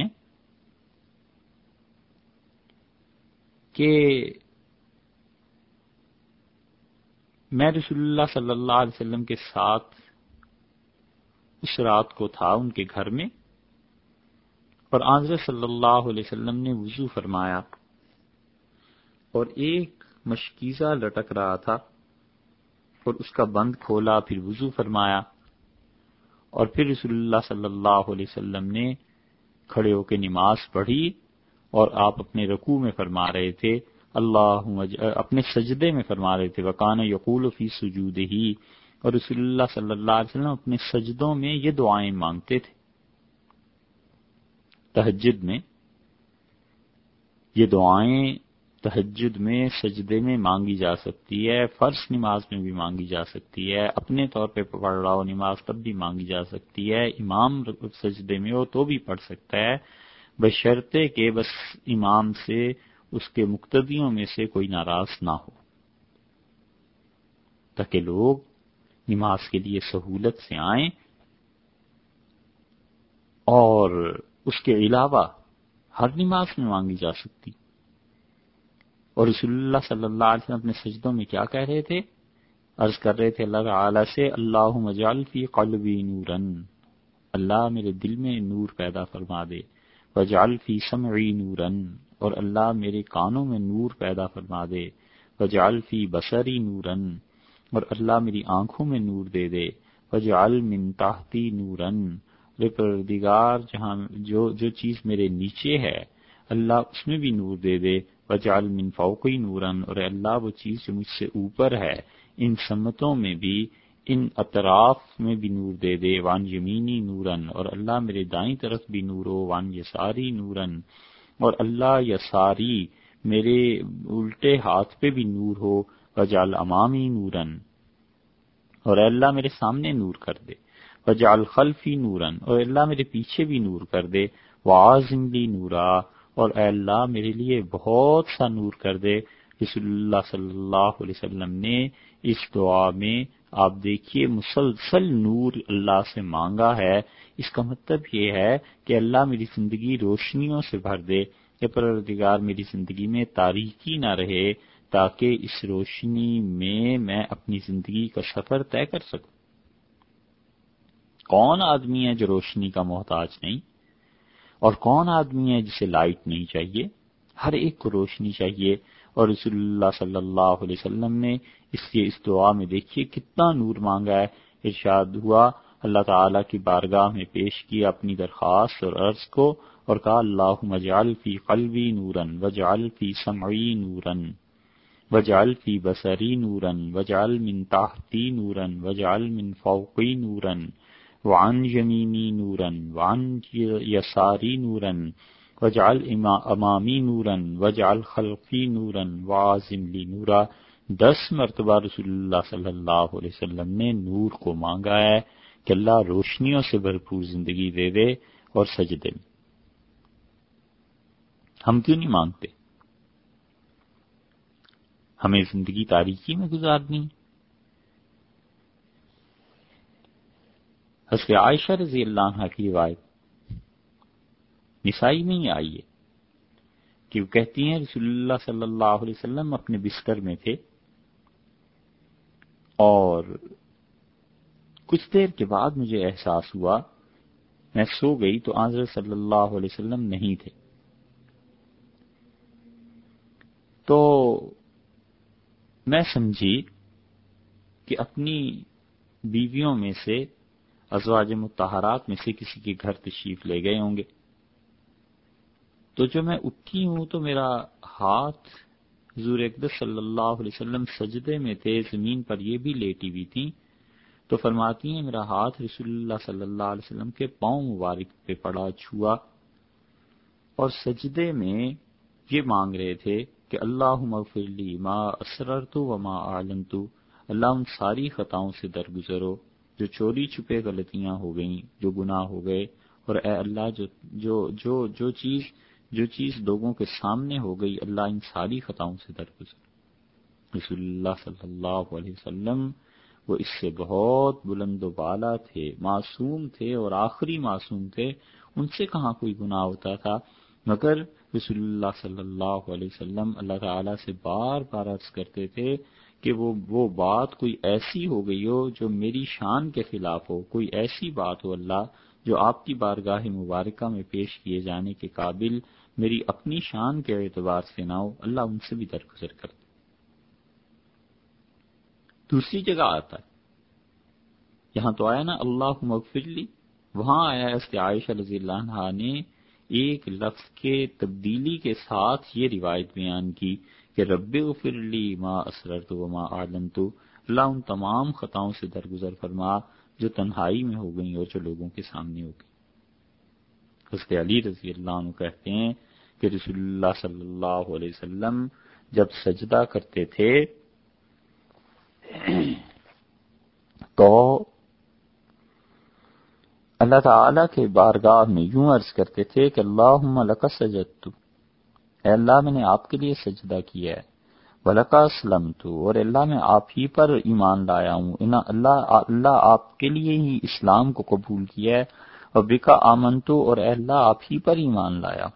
کہ میں رسول اللہ صلی اللہ علیہ وسلم کے ساتھ اس رات کو تھا ان کے گھر میں، اور حضرت صلی اللہ علیہ وسلم نے وضو فرمایا اور ایک مشکیزہ لٹک رہا تھا اور اس کا بند کھولا، پھر وضو فرمایا، اور پھر رسول اللہ صلی اللہ علیہ وسلم نے کھڑے ہو کے نماز پڑھی، اور آپ اپنے رکوع میں فرما رہے تھے اللہم اپنے سجدے میں فرما رہے تھے وکان یقول فی سجودہ، اور رسول اللہ صلی اللہ علیہ وسلم اپنے سجدوں میں یہ دعائیں مانگتے تھے. تہجد میں یہ دعائیں تہجد میں سجدے میں مانگی جا سکتی ہے، فرض نماز میں بھی مانگی جا سکتی ہے، اپنے طور پہ پڑھ رہا ہو نماز تب بھی مانگی جا سکتی ہے، امام سجدے میں ہو تو بھی پڑھ سکتا ہے، بشرطے کہ بس امام سے اس کے مقتدیوں میں سے کوئی ناراض نہ ہو، تاکہ لوگ نماز کے لیے سہولت سے آئیں. اور اس کے علاوہ ہر نماز میں مانگی جا سکتی. اور رسول اللہ صلی اللہ علیہ وسلم اپنے سجدوں میں کیا کہہ رہے تھے؟ عرض کر رہے تھے اللہ تعالی سے اللہم اجعل فی قلبی نورن، اللہ میرے دل میں نور پیدا فرما دے، واجعل فی سمعی نورن، اور اللہ میرے کانوں میں نور پیدا فرما دے، واجعل فی بصری نورن، اور اللہ میری آنکھوں میں نور دے دے، واجعل من تحتی نورن، پروردگار جہاں جو چیز میرے نیچے ہے اللہ اس میں بھی نور دے دے، وجعل من فوقی نورا، اور اے اللہ وہ چیز جو مجھ سے اوپر ہے ان سمتوں میں بھی، ان اطراف میں بھی نور دے دے، وان یمینی نورن، اور اللہ میرے دائیں طرف بھی نور ہو، وان یساری نورن، اور اللہ یساری میرے الٹے ہاتھ پہ بھی نور ہو، وجعل امامی نورن، اور اے اللہ میرے سامنے نور کر دے، وجعل خلفی نورن، اور اے اللہ میرے پیچھے بھی نور کر دے، وعازم لی نورا، اور اے اللہ میرے لیے بہت سا نور کر دے۔ رسول اللہ صلی اللہ علیہ وسلم نے اس دعا میں آپ دیکھیے مسلسل نور اللہ سے مانگا ہے۔ اس کا مطلب یہ ہے کہ اللہ میری زندگی روشنیوں سے بھر دے، کہ پروردگار میری زندگی میں تاریکی نہ رہے، تاکہ اس روشنی میں اپنی زندگی کا سفر طے کر سکوں۔ کون آدمی ہے جو روشنی کا محتاج نہیں، اور کون آدمی ہے جسے لائٹ نہیں چاہیے؟ ہر ایک کو روشنی چاہیے، اور رسول اللہ صلی اللہ علیہ وسلم نے اس دعا میں دیکھیے کتنا نور مانگا ہے۔ ارشاد ہوا، اللہ تعالیٰ کی بارگاہ میں پیش کیا اپنی درخواست اور عرض کو، اور کہا اللہم اجعل فی قلبی نورن، وجعل فی سمعی نورن، وجعل فی بصری نورن، وجعل من تحتی نورن، وجعل من فوقی نورن، وعن یمینی نورن، وعن یساری نورن، وجعل امامی نورن، وجعل خلفی نورن، وعازم لی نورا۔ 10 مرتبہ رسول اللہ صلی اللہ علیہ وسلم نے نور کو مانگا ہے کہ اللہ روشنیوں سے بھرپور زندگی دے دے، اور سجدے میں ہم کیوں نہیں مانگتے؟ ہمیں زندگی تاریکی میں گزارنی ہے۔ حضرت عائشہ رضی اللہ عنہا کی روایت نسائی میں ہی آئی ہے کہ وہ کہتی ہیں رسول اللہ صلی اللہ علیہ وسلم اپنے بستر میں تھے، اور کچھ دیر کے بعد مجھے احساس ہوا، میں سو گئی تو حضرت صلی اللہ علیہ وسلم نہیں تھے، تو میں سمجھی کہ اپنی بیویوں میں سے ازواج مطہرات میں سے کسی کے گھر تشریف لے گئے ہوں گے۔ تو جو میں اٹھی ہوں تو میرا ہاتھ، حضور اقدس صلی اللہ علیہ وسلم سجدے میں تھے، زمین پر یہ بھی لیٹی ہوئی تھی، تو فرماتی ہیں میرا ہاتھ رسول اللہ صلی اللہ علیہ وسلم کے پاؤں مبارک پہ پڑا، چھوا، اور سجدے میں یہ مانگ رہے تھے کہ اللہم اغفر لی ما اسررت وما اعلنت، اللہ ان ساری خطاؤں سے درگزرو جو چوری چھپے غلطیاں ہو گئیں، جو گناہ ہو گئے، اور اے اللہ جو چیز لوگوں کے سامنے ہو گئی، اللہ ان ساری خطاؤں سے درگزر۔ رسول اللہ صلی اللہ علیہ وسلم وہ اس سے بہت بلند و بالا تھے، معصوم تھے، اور آخری معصوم تھے، ان سے کہاں کوئی گناہ ہوتا تھا، مگر رسول اللہ صلی اللہ علیہ وسلم اللہ تعالیٰ سے بار بار عرض کرتے تھے کہ وہ بات کوئی ایسی ہو گئی ہو جو میری شان کے خلاف ہو، کوئی ایسی بات ہو اللہ جو آپ کی بارگاہ مبارکہ میں پیش کیے جانے کے قابل میری اپنی شان کے اعتبار سے نہ ہو، اللہ ان سے بھی درگزر کرتے۔ دوسری جگہ آتا ہے، یہاں تو آیا نا اللہم اغفر لی، وہاں آیا حضرت عائشہ رضی اللہ عنہا نے ایک لفظ کے تبدیلی کے ساتھ یہ روایت بیان کی کہ رب اغفر لی ما اسررت وما اعلنت، اللہ ان تمام خطاؤں سے درگزر فرما جو تنہائی میں ہو گئیں اور جو لوگوں کے سامنے ہو گئی۔ حضرت علی رضی اللہ عنہ کہتے ہیں کہ رسول اللہ صلی اللہ علیہ وسلم جب سجدہ کرتے تھے تو اللہ تعالیٰ کے بارگاہ میں یوں عرض کرتے تھے کہ اللہم لک سجدت، اے اللہ میں نے آپ کے لیے سجدہ کیا ہے، وَلَكَ أَسْلَمْتُ، اور اللہ میں آپ ہی پر ایمان لایا ہوں، اللہ آپ کے لیے ہی اسلام کو قبول کیا ہے، اور بِكَ آمَنْتُ، اور اے اللہ آپ ہی پر ایمان لایا۔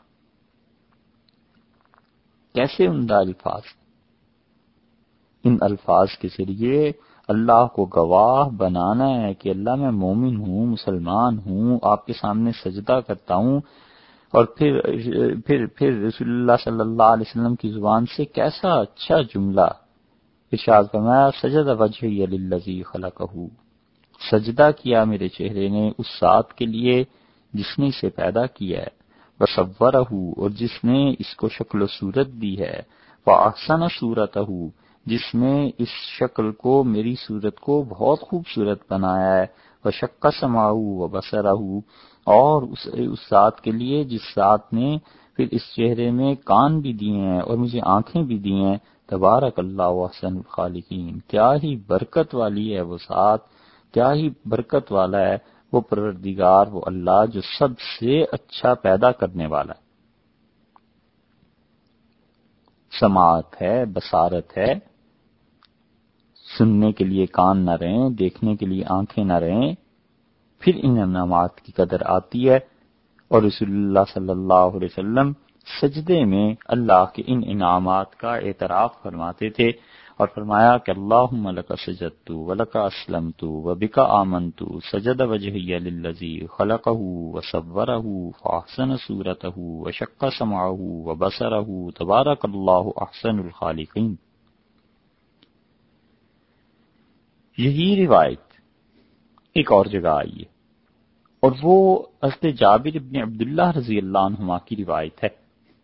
کیسے عمدہ الفاظ! ان الفاظ کے ذریعے اللہ کو گواہ بنانا ہے کہ اللہ میں مومن ہوں، مسلمان ہوں، آپ کے سامنے سجدہ کرتا ہوں، اور پھر رسول اللہ صلی اللہ علیہ وسلم کی زبان سے کیسا اچھا جملہ ارشاد فرمایا، سجد وجہی للذی خلقہ، سجدہ کیا میرے چہرے نے اس ذات کے لیے جس نے اسے پیدا کیا ہے، وصورہ، اور جس نے اس کو شکل و صورت دی ہے، وأحسن صورتہ، جس نے اس شکل کو، میری صورت کو بہت خوبصورت بنایا ہے، وشق سمعہ وبصرہ، اور اس ذات کے لیے جس ذات نے پھر اس چہرے میں کان بھی دیے ہیں اور مجھے آنکھیں بھی دی ہیں، تبارک اللہ احسن الخالقین، کیا ہی برکت والی ہے وہ ذات، کیا ہی برکت والا ہے وہ پروردگار، وہ اللہ جو سب سے اچھا پیدا کرنے والا ہے۔ سماعت ہے، بصارت ہے، سننے کے لیے کان نہ رہیں، دیکھنے کے لیے آنکھیں نہ رہیں، پھر ان انعامات کی قدر آتی ہے۔ اور رسول اللہ صلی اللہ علیہ وسلم سجدے میں اللہ کے ان انعامات کا اعتراف فرماتے تھے اور فرمایا کہ اللہم لک سجدت ولک اسلمت وبک آمنت سجد وجہی للذی خلقہ وصورہ فاحسن صورتہ وشق سمعہ وبصرہ تبارک اللہ احسن الخالقین۔ یہی روایت ایک اور جگہ آئی ہے، اور وہ حضرت جابر ابن عبداللہ رضی اللہ عنہما کی روایت ہے،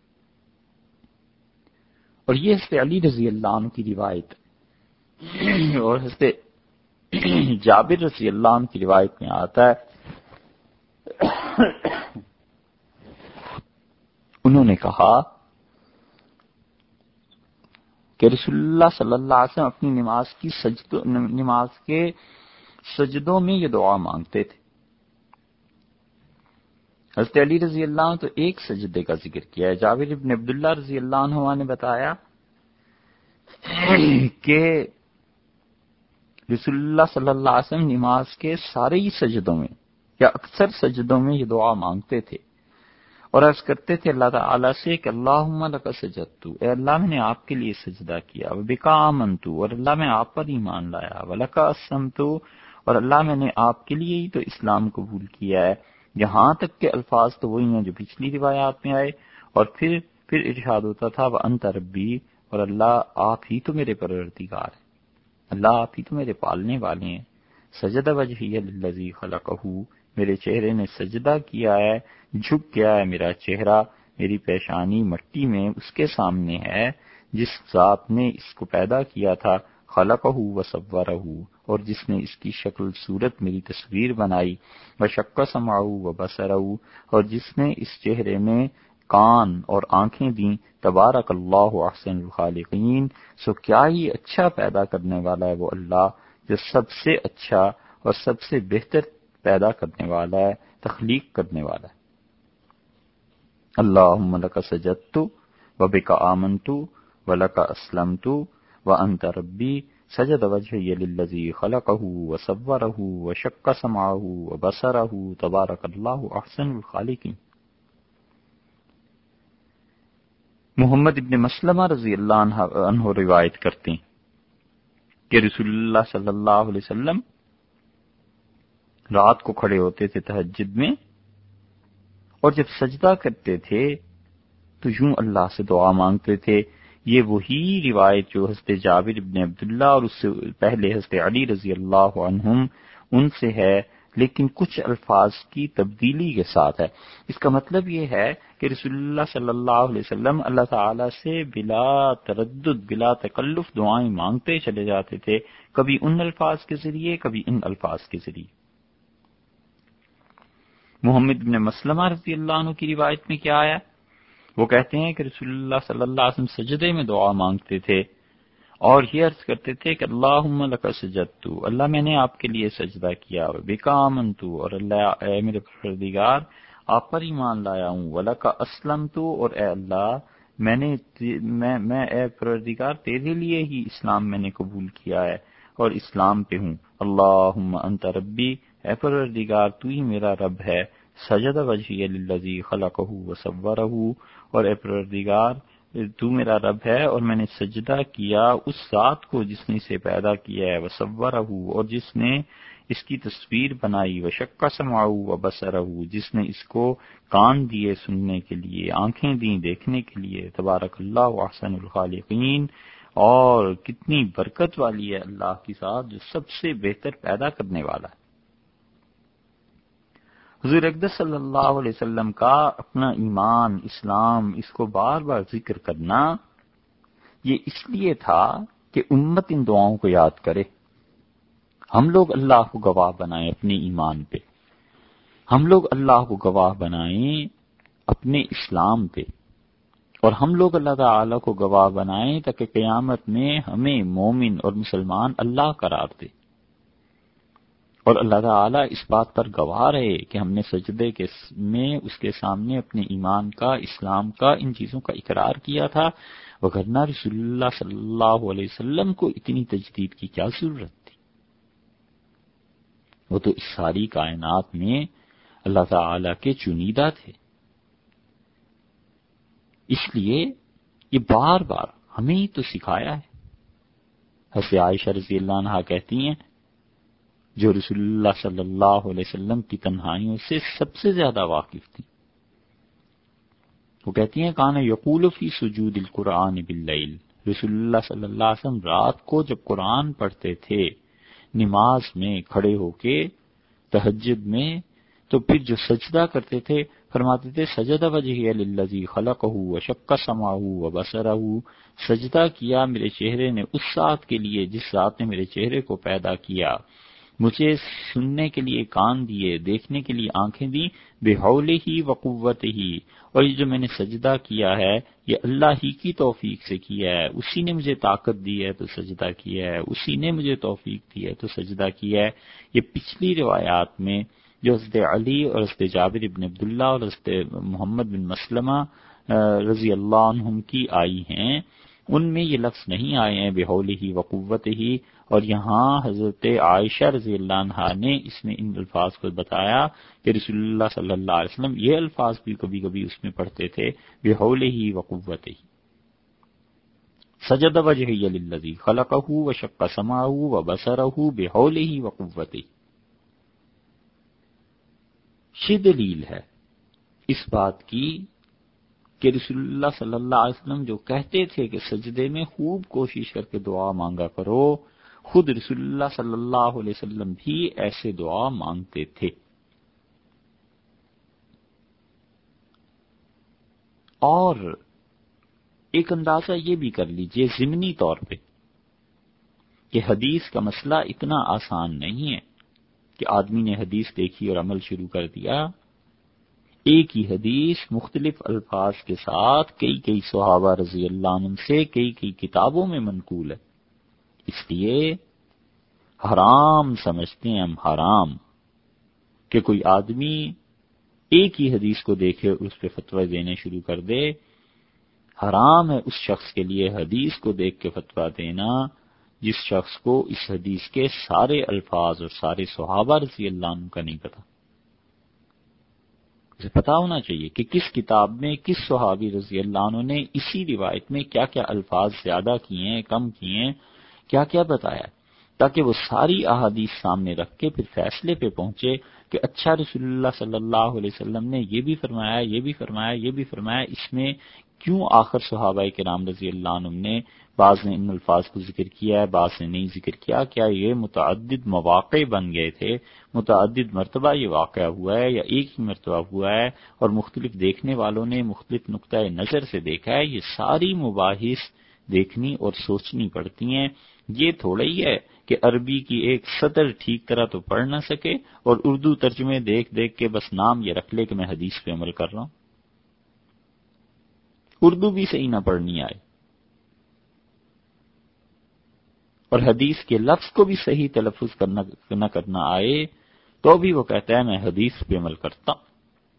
اور یہ حضرت علی رضی اللہ عنہ کی روایت اور حضرت جابر رضی اللہ عنہ کی روایت میں آتا ہے انہوں نے کہا کہ رسول اللہ صلی اللہ علیہ وسلم اپنی نماز کے سجدوں میں یہ دعا مانگتے تھے۔ حضرت علی رضی اللہ عنہ تو ایک سجدے کا ذکر کیا ہے، جابر ابن عبداللہ رضی اللہ عنہ نے بتایا کہ رسول اللہ صلی اللہ علیہ وسلم نماز کے سارے ہی سجدوں میں یا اکثر سجدوں میں یہ دعا مانگتے تھے اور عرض کرتے تھے اللہ تعالیٰ سے کہ اللہم لک سجدت، اے اللہ میں نے آپ کے لیے سجدہ کیا، وبک آمنت، اور اللہ میں آپ پر ایمان لایا، ولک اسلمت، اور اللہ میں نے آپ کے لیے ہی تو اسلام قبول کیا ہے۔ یہاں تک کہ الفاظ تو وہی ہیں جو پچھلی روایات میں آئے، اور پھر ارشاد ہوتا تھا وانت ربی، اور اللہ آپ ہی تو میرے پروردگار ہیں، اللہ آپ ہی تو میرے پالنے والے ہیں۔ سجد وجہی للذی خلقہ، میرے چہرے نے سجدہ کیا ہے، جھک گیا ہے میرا چہرہ، میری پیشانی مٹی میں اس کے سامنے ہے جس ذات نے اس کو پیدا کیا تھا، خلقہ وصورہ، اور جس نے اس کی شکل صورت میری تصویر بنائی، وشق سمعہ وبصرہ، اور جس نے اس چہرے میں کان اور آنکھیں دیں، تبارک اللہ احسن الخالقین، سو کیا ہی اچھا پیدا کرنے والا ہے وہ اللہ جو سب سے اچھا اور سب سے بہتر پیدا کرنے والا ہے، تخلیق کرنے والا ہے۔ اللہم لک سجدت وبک آمنت ولک اسلمت وانت ربی سجد وجہی للذی خلقہ وصورہ وشق سمعہ وبصرہ تبارک اللہ احسن الخالقین۔ محمد ابن مسلمہ رضی اللہ عنہ روایت کرتے ہیں کہ رسول اللہ صلی اللہ علیہ وسلم رات کو کھڑے ہوتے تھے تہجد میں، اور جب سجدہ کرتے تھے تو یوں اللہ سے دعا مانگتے تھے۔ یہ وہی روایت جو حضرت جابر ابن عبداللہ اور اس سے پہلے حضرت علی رضی اللہ عنہم ان سے ہے، لیکن کچھ الفاظ کی تبدیلی کے ساتھ ہے۔ اس کا مطلب یہ ہے کہ رسول اللہ صلی اللہ علیہ وسلم اللہ تعالیٰ سے بلا تردد، بلا تکلف دعائیں مانگتے چلے جاتے تھے، کبھی ان الفاظ کے ذریعے، کبھی ان الفاظ کے ذریعے۔ محمد بن مسلمہ رضی اللہ عنہ کی روایت میں کیا آیا؟ وہ کہتے ہیں کہ رسول اللہ صلی اللہ علیہ وسلم سجدے میں دعا مانگتے تھے اور یہ عرض کرتے تھے کہ اللہم لک سجدت، اللہ میں نے آپ کے لیے سجدہ کیا، وبک آمنت، اور اللہ اے میرے پروردگار آپ پر ایمان لایا ہوں، ولک اسلمت، اور اے اللہ میں اے پروردگار تیرے لیے ہی اسلام میں نے قبول کیا ہے اور اسلام پہ ہوں۔ اللہم انت ربی، اے پروردگار تو ہی میرا رب ہے، سجد وجہی للذی خلقہ وصورہ، اور اے پروردگار تو میرا رب ہے اور میں نے سجدہ کیا اس ذات کو جس نے اسے پیدا کیا ہے، وصورہ، اور جس نے اس کی تصویر بنائی، وشق سمعہ وبصرہ، جس نے اس کو کان دیے سننے کے لیے، آنکھیں دیں دیکھنے کے لیے، تبارک اللہ احسن الخالقین، اور کتنی برکت والی ہے اللہ کی ذات جو سب سے بہتر پیدا کرنے والا ہے۔ حضور اقدس صلی اللہ علیہ وسلم کا اپنا ایمان، اسلام، اس کو بار بار ذکر کرنا یہ اس لیے تھا کہ امت ان دعاؤں کو یاد کرے. ہم لوگ اللہ کو گواہ بنائیں اپنے ایمان پہ، ہم لوگ اللہ کو گواہ بنائیں اپنے اسلام پہ، اور ہم لوگ اللہ تعالیٰ کو گواہ بنائیں تاکہ قیامت میں ہمیں مومن اور مسلمان اللہ قرار دے، اور اللہ تعالیٰ اس بات پر گواہ رہے کہ ہم نے سجدے میں اس کے سامنے اپنے ایمان کا، اسلام کا، ان چیزوں کا اقرار کیا تھا، وگرنہ رسول اللہ صلی اللہ علیہ وسلم کو اتنی تجدید کی کیا ضرورت تھی؟ وہ تو اس ساری کائنات میں اللہ تعالیٰ کے چنیدہ تھے. اس لیے یہ بار بار ہمیں ہی تو سکھایا ہے. حضرت عائشہ رضی اللہ عنہا کہتی ہیں، جو رسول اللہ صلی اللہ علیہ وسلم کی تنہائیوں سے سب سے زیادہ واقف تھی، وہ کہتی ہیں کان یقول فی سجود القرآن باللیل، رسول اللہ صلی اللہ علیہ وسلم رات کو جب قرآن پڑھتے تھے نماز میں کھڑے ہو کے تہجد میں، تو پھر جو سجدہ کرتے تھے فرماتے تھے سجد وجہی للذی خلقہ وشق سمعہ وبصرہ، سجدہ کیا میرے چہرے نے اس ذات کے لیے جس ذات نے میرے چہرے کو پیدا کیا، مجھے سننے کے لیے کان دیے، دیکھنے کے لیے آنکھیں دی، بحولہ وقوتہ، اور یہ جو میں نے سجدہ کیا ہے یہ اللہ ہی کی توفیق سے کیا ہے، اسی نے مجھے طاقت دی ہے تو سجدہ کیا ہے، اسی نے مجھے توفیق دی ہے تو سجدہ کیا ہے. یہ پچھلی روایات میں جو حضرت علی اور حضرت جابر بن عبداللہ اور حضرت محمد بن مسلمہ رضی اللہ عنہم کی آئی ہیں، ان میں یہ لفظ نہیں آئے ہیں بحولہ وقوتہ، اور یہاں حضرت عائشہ رضی اللہ عنہا نے اس میں ان الفاظ کو بتایا کہ رسول اللہ صلی اللہ علیہ وسلم یہ الفاظ بھی کبھی کبھی اس میں پڑھتے تھے بحولہ وقوتہ. سجد وجہی للذی خلقہ وشق سمعہ وبصرہ بحولہ وقوتہ. یہ دلیل ہے اس بات کی کہ رسول اللہ صلی اللہ علیہ وسلم جو کہتے تھے کہ سجدے میں خوب کوشش کر کے دعا مانگا کرو، خود رسول اللہ صلی اللہ علیہ وسلم بھی ایسے دعا مانگتے تھے. اور ایک اندازہ یہ بھی کر لیجئے ضمنی طور پہ کہ حدیث کا مسئلہ اتنا آسان نہیں ہے کہ آدمی نے حدیث دیکھی اور عمل شروع کر دیا. ایک ہی حدیث مختلف الفاظ کے ساتھ کئی صحابہ رضی اللہ عنہم سے کئی کتابوں میں منقول ہے. اس لیے حرام سمجھتے ہیں ہم، حرام کہ کوئی آدمی ایک ہی حدیث کو دیکھے اور اس پہ فتوی دینے شروع کر دے. حرام ہے اس شخص کے لیے حدیث کو دیکھ کے فتویٰ دینا جس شخص کو اس حدیث کے سارے الفاظ اور سارے صحابہ رضی اللہ عنہ کا نہیں پتا. اسے پتا ہونا چاہیے کہ کس کتاب میں کس صحابی رضی اللہ عنہ نے اسی روایت میں کیا کیا الفاظ زیادہ کیے ہیں، کم کیے ہیں، کیا کیا بتایا، تاکہ وہ ساری احادیث سامنے رکھ کے پھر فیصلے پہ پہنچے کہ اچھا رسول اللہ صلی اللہ علیہ وسلم نے یہ بھی فرمایا، یہ بھی فرمایا، یہ بھی فرمایا، اس میں کیوں آخر صحابہ کرام رضی اللہ عنہم نے بعض نے ان الفاظ کو ذکر کیا ہے، بعض نے نہیں ذکر کیا، کیا یہ متعدد مواقع بن گئے تھے، متعدد مرتبہ یہ واقعہ ہوا ہے یا ایک ہی مرتبہ ہوا ہے، اور مختلف دیکھنے والوں نے مختلف نقطۂ نظر سے دیکھا ہے. یہ ساری مباحث دیکھنی اور سوچنی پڑتی ہیں. یہ تھوڑا ہی ہے کہ عربی کی ایک سطر ٹھیک طرح تو پڑھ نہ سکے اور اردو ترجمے دیکھ دیکھ کے بس نام یہ رکھ لے کہ میں حدیث پہ عمل کر رہا ہوں. اردو بھی صحیح نہ پڑھنی آئے اور حدیث کے لفظ کو بھی صحیح تلفظ نہ کرنا آئے تو بھی وہ کہتا ہے میں حدیث پہ عمل کرتا ہوں.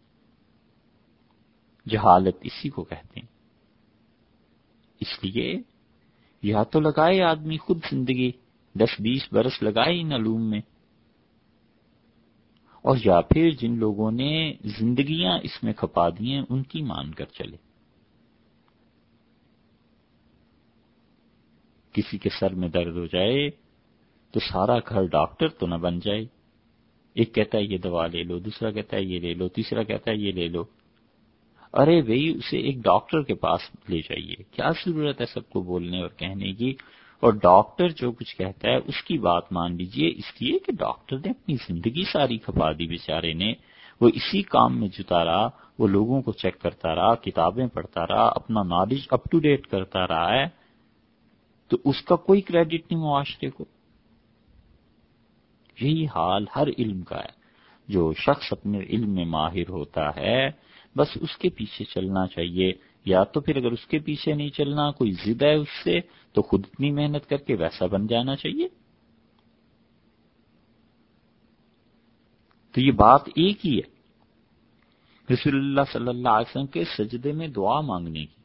جہالت اسی کو کہتے ہیں. اس لیے یا تو لگائے آدمی خود زندگی 10-20 برس لگائے ان علوم میں، اور یا پھر جن لوگوں نے زندگیاں اس میں کھپا دی ہیں ان کی مان کر چلے. کسی کے سر میں درد ہو جائے تو سارا گھر ڈاکٹر تو نہ بن جائے. ایک کہتا ہے یہ دوا لے لو، دوسرا کہتا ہے یہ لے لو، تیسرا کہتا ہے یہ لے لو. ارے بھئی اسے ایک ڈاکٹر کے پاس لے جائیے، کیا ضرورت ہے سب کو بولنے اور کہنے کی؟ اور ڈاکٹر جو کچھ کہتا ہے اس کی بات مان لیجئے، اس لیے کہ ڈاکٹر نے اپنی زندگی ساری کھپا دی بیچارے نے. وہ اسی کام میں جتا رہا، وہ لوگوں کو چیک کرتا رہا، کتابیں پڑھتا رہا، اپنا نالج اپ ٹو ڈیٹ کرتا رہا ہے، تو اس کا کوئی کریڈٹ نہیں معاشرے کو۔ یہی حال ہر علم کا ہے۔ جو شخص اپنے علم میں ماہر ہوتا ہے بس اس کے پیچھے چلنا چاہیے، یا تو پھر اگر اس کے پیچھے نہیں چلنا، کوئی ضد ہے اس سے، تو خود اتنی محنت کر کے ویسا بن جانا چاہیے۔ تو یہ بات ایک ہی ہے رسول اللہ صلی اللہ علیہ وسلم کے سجدے میں دعا مانگنے کی۔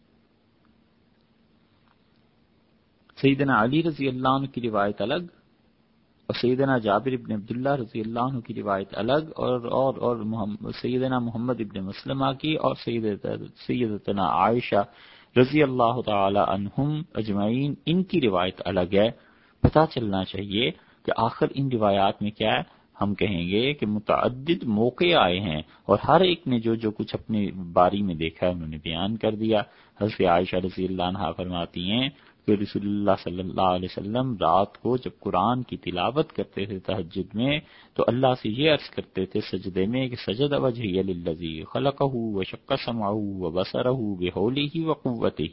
سیدنا علی رضی اللہ عنہ کی روایت الگ، اور سیدنا جابر ابن عبداللہ رضی اللہ عنہ کی روایت الگ، اور سیدنا محمد ابن مسلمہ کی، اور سیدتنا عائشہ رضی اللہ تعالی عنہم اجمعین، ان کی روایت الگ ہے۔ پتہ چلنا چاہیے کہ آخر ان روایات میں کیا ہے۔ ہم کہیں گے کہ متعدد موقع آئے ہیں اور ہر ایک نے جو کچھ اپنی باری میں دیکھا ہے انہوں نے بیان کر دیا۔ حضرت عائشہ رضی اللہ عنہا فرماتی ہیں کہ رسول اللہ صلی اللہ علیہ وسلم رات کو جب قرآن کی تلاوت کرتے تھے تہجد میں، تو اللہ سے یہ عرض کرتے تھے سجدے میں کہ سجد وجہی للذی خلقہ وشق سمعہ وبصرہ بحولہ وقوتہ۔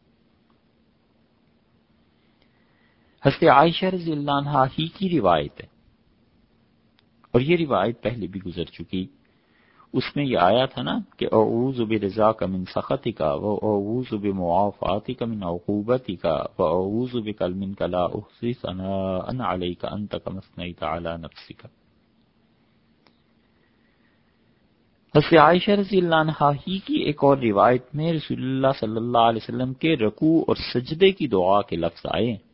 حضرت عائشہ رضی اللہ عنہا ہی کی روایت ہے، اور یہ روایت پہلے بھی گزر چکی۔ اس میں یہ آیا تھا نا کہ اعوذ برضاک من سخطک واعوذ بمعافاتک من عقوبتک واعوذ بک منک لا احصی ثناء علیک انت کما اثنیت علی نفسک۔ حضرت عائشہ رضی اللہ عنہا ہی کی ایک اور روایت میں رسول اللہ صلی اللہ علیہ وسلم کے رکوع اور سجدے کی دعا کے لفظ آئے ہیں۔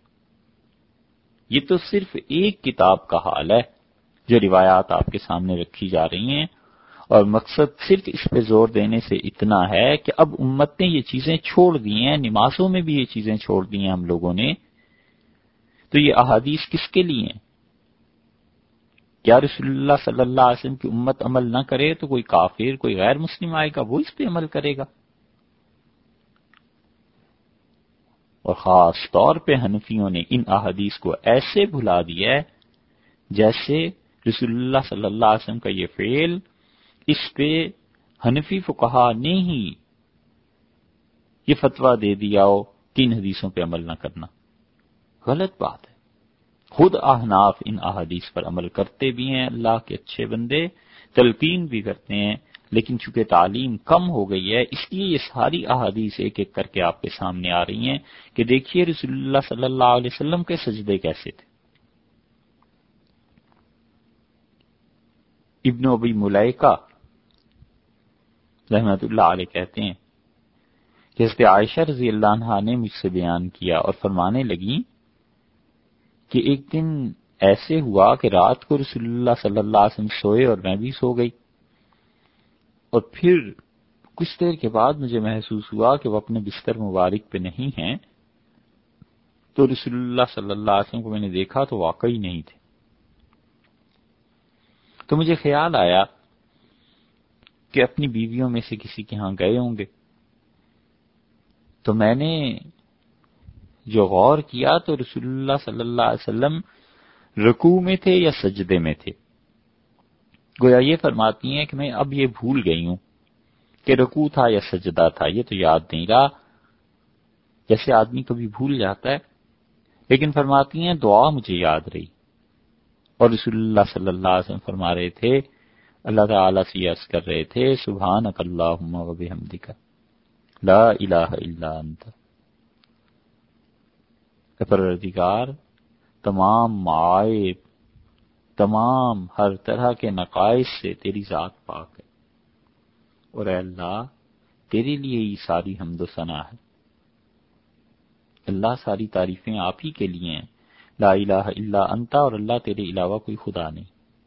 یہ تو صرف ایک کتاب کا حال ہے جو روایات آپ کے سامنے رکھی جا رہی ہیں، اور مقصد صرف اس پہ زور دینے سے اتنا ہے کہ اب امت نے یہ چیزیں چھوڑ دی ہیں، نمازوں میں بھی یہ چیزیں چھوڑ دی ہیں ہم لوگوں نے۔ تو یہ احادیث کس کے لیے ہیں؟ کیا رسول اللہ صلی اللہ علیہ وسلم کی امت عمل نہ کرے تو کوئی کافر، کوئی غیر مسلم آئے گا وہ اس پہ عمل کرے گا؟ اور خاص طور پہ حنفیوں نے ان احادیث کو ایسے بھلا دیا ہے جیسے رسول اللہ صلی اللہ علیہ وسلم کا یہ فعل، اس پہ حنفی فقہا نے ہی یہ فتویٰ دے دیا ہو کہ ان حدیثوں پہ عمل نہ کرنا۔ غلط بات ہے۔ خود احناف ان احادیث پر عمل کرتے بھی ہیں، اللہ کے اچھے بندے تلقین بھی کرتے ہیں، لیکن چونکہ تعلیم کم ہو گئی ہے اس لیے یہ ساری احادیث ایک ایک کر کے آپ کے سامنے آ رہی ہیں کہ دیکھیے رسول اللہ صلی اللہ علیہ وسلم کے سجدے کیسے تھے۔ ابن ابی ملیکہ رحمۃ اللہ علیہ کہتے ہیں کہ حضرت عائشہ رضی اللہ عنہا نے مجھ سے بیان کیا اور فرمانے لگیں کہ ایک دن ایسے ہوا کہ رات کو رسول اللہ صلی اللہ علیہ وسلم سوئے اور میں بھی سو گئی، اور پھر کچھ دیر کے بعد مجھے محسوس ہوا کہ وہ اپنے بستر مبارک پہ نہیں ہیں، تو رسول اللہ صلی اللہ علیہ وسلم کو میں نے دیکھا تو واقعی نہیں تھے۔ تو مجھے خیال آیا کہ اپنی بیویوں میں سے کسی کے ہاں گئے ہوں گے، تو میں نے جو غور کیا تو رسول اللہ صلی اللہ علیہ وسلم رکوع میں تھے یا سجدے میں تھے۔ گویا یہ فرماتی ہیں کہ میں اب یہ بھول گئی ہوں کہ رکوع تھا یا سجدہ تھا، یہ تو یاد نہیں رہا، جیسے آدمی کبھی بھول جاتا ہے، لیکن فرماتی ہیں دعا مجھے یاد رہی، اور رسول اللہ صلی اللہ علیہ وسلم فرما رہے تھے، اللہ تعالیٰ سے عرض کر رہے تھے سبحانک اللہم و بحمدک لا الہ الا انت۔ اے پروردگار، تمام معائب، تمام ہر طرح کے نقائص سے تیری ذات پاک ہے، اور اے اللہ تیرے لیے ہی ساری حمد و ثنا ہے۔ اللہ ساری تعریفیں آپ ہی کے لیے ہیں، لا الہ الا انت، اور اللہ تیرے علاوہ کوئی خدا نہیں۔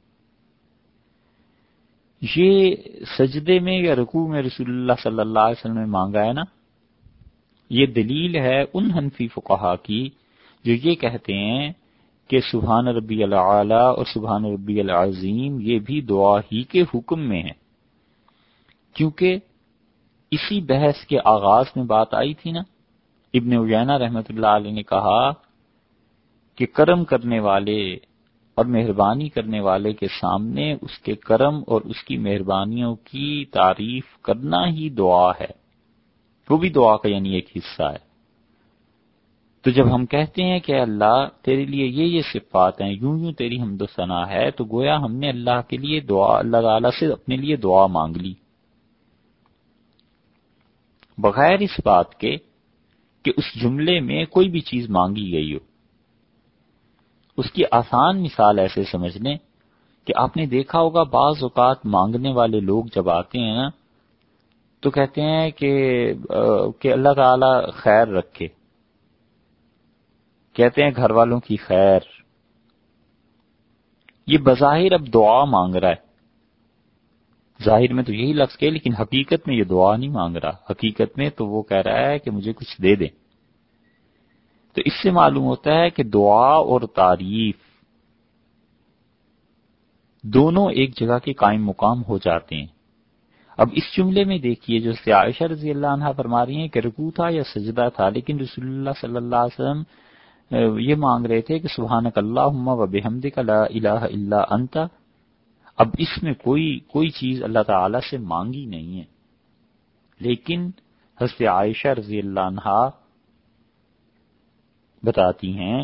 یہ سجدے میں یا رکوع میں رسول اللہ صلی اللہ علیہ وسلم نے مانگا ہے نا، یہ دلیل ہے ان حنفی فقہا کی جو یہ کہتے ہیں کہ سبحان ربی العالی اور سبحان ربی العظیم یہ بھی دعا ہی کے حکم میں ہے، کیونکہ اسی بحث کے آغاز میں بات آئی تھی نا، ابن عیینہ رحمۃ اللہ علیہ نے کہا کہ کرم کرنے والے اور مہربانی کرنے والے کے سامنے اس کے کرم اور اس کی مہربانیوں کی تعریف کرنا ہی دعا ہے، وہ بھی دعا کا یعنی ایک حصہ ہے۔ تو جب ہم کہتے ہیں کہ اللہ تیرے لیے یہ صفات ہیں، یوں یوں تیری حمد و ثنا ہے، تو گویا ہم نے اللہ کے لیے دعا، اللہ تعالیٰ سے اپنے لیے دعا مانگ لی، بغیر اس بات کے کہ اس جملے میں کوئی بھی چیز مانگی گئی ہو۔ اس کی آسان مثال ایسے سمجھ لیں کہ آپ نے دیکھا ہوگا بعض اوقات مانگنے والے لوگ جب آتے ہیں نا تو کہتے ہیں کہ اللہ تعالی خیر رکھے، کہتے ہیں گھر والوں کی خیر۔ یہ بظاہر اب دعا مانگ رہا ہے، ظاہر میں تو یہی لفظ کہ، لیکن حقیقت میں یہ دعا نہیں مانگ رہا، حقیقت میں تو وہ کہہ رہا ہے کہ مجھے کچھ دے دیں۔ تو اس سے معلوم ہوتا ہے کہ دعا اور تعریف دونوں ایک جگہ کے قائم مقام ہو جاتے ہیں۔ اب اس جملے میں دیکھیے جو عائشہ رضی اللہ عنہا فرما رہی ہیں کہ رکوع تھا یا سجدہ تھا، لیکن رسول اللہ صلی اللہ علیہ وسلم یہ مانگ رہے تھے کہ سبحانک اللہم و بحمدک لا الہ الا انت۔ اب اس میں کوئی چیز اللہ تعالی سے مانگی نہیں ہے، لیکن حضرت عائشہ رضی اللہ عنہا بتاتی ہیں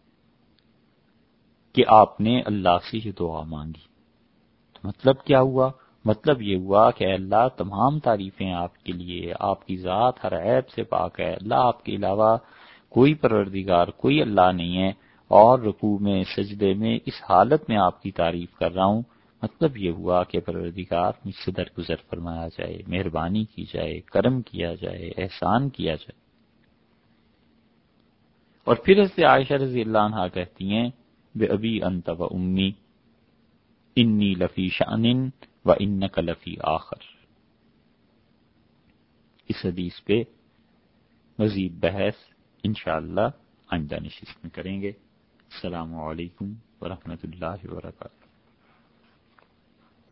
کہ آپ نے اللہ سے یہ دعا مانگی۔ تو مطلب کیا ہوا؟ مطلب یہ ہوا کہ اے اللہ تمام تعریفیں آپ کے لیے، آپ کی ذات ہر عیب سے پاک ہے، اللہ آپ کے علاوہ کوئی پروردگار، کوئی اللہ نہیں ہے، اور رکوع میں سجدے میں اس حالت میں آپ کی تعریف کر رہا ہوں۔ مطلب یہ ہوا کہ پروردگار مجھ سے درگزر فرمایا جائے، مہربانی کی جائے، کرم کیا جائے، احسان کیا جائے۔ اور پھر حضرت عائشہ رضی اللہ عنہا کہتی ہیں بِأَبِي أَنْتَ وَأُمِّي انی لفی شأن وَإِنَّكَ لفی آخر۔ اس حدیث پہ مزید بحث انشاءاللہ آئندہ نشست میں کریں گے۔ السلام علیکم ورحمۃ اللہ وبرکاتہ۔